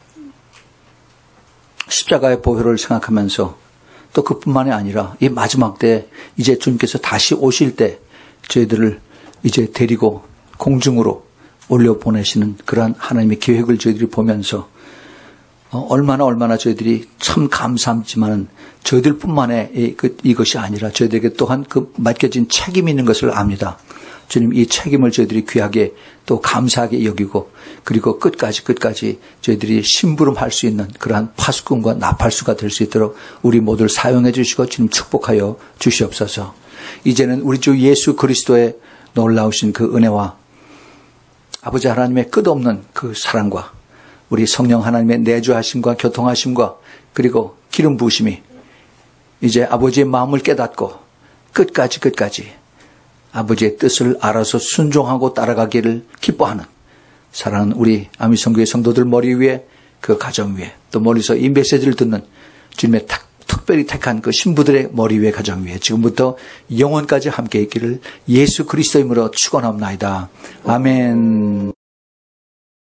[SPEAKER 1] 십자가의 보혈을 생각하면서 또 그뿐만이 아니라 이 마지막 때 이제 주님께서 다시 오실 때 저희들을 이제 데리고 공중으로 올려보내시는 그러한 하나님의 계획을 저희들이 보면서 얼마나 저희들이 참 감사하지만은 저희들뿐만의 이것이 아니라 저희들에게 또한 그 맡겨진 책임이 있는 것을 압니다. 주님, 이 책임을 저희들이 귀하게 또 감사하게 여기고 그리고 끝까지 저희들이 심부름할 수 있는 그러한 파수꾼과 나팔수가 될 수 있도록 우리 모두를 사용해 주시고 주님 축복하여 주시옵소서. 이제는 우리 주 예수 그리스도의 놀라우신 그 은혜와 아버지 하나님의 끝없는 그 사랑과 우리 성령 하나님의 내주하심과 교통하심과 그리고 기름 부으심이 이제 아버지의 마음을 깨닫고 끝까지 아버지의 뜻을 알아서 순종하고 따라가기를 기뻐하는 사랑하는 우리 아미성교회 성도들 머리 위에 그 가정 위에 또 멀리서 이 메시지를 듣는 주님의 특별히 택한 그 신부들의 머리 위에 가정 위에 지금부터 영원까지 함께 있기를 예수 그리스도의 이름으로 축원합니다. 아멘.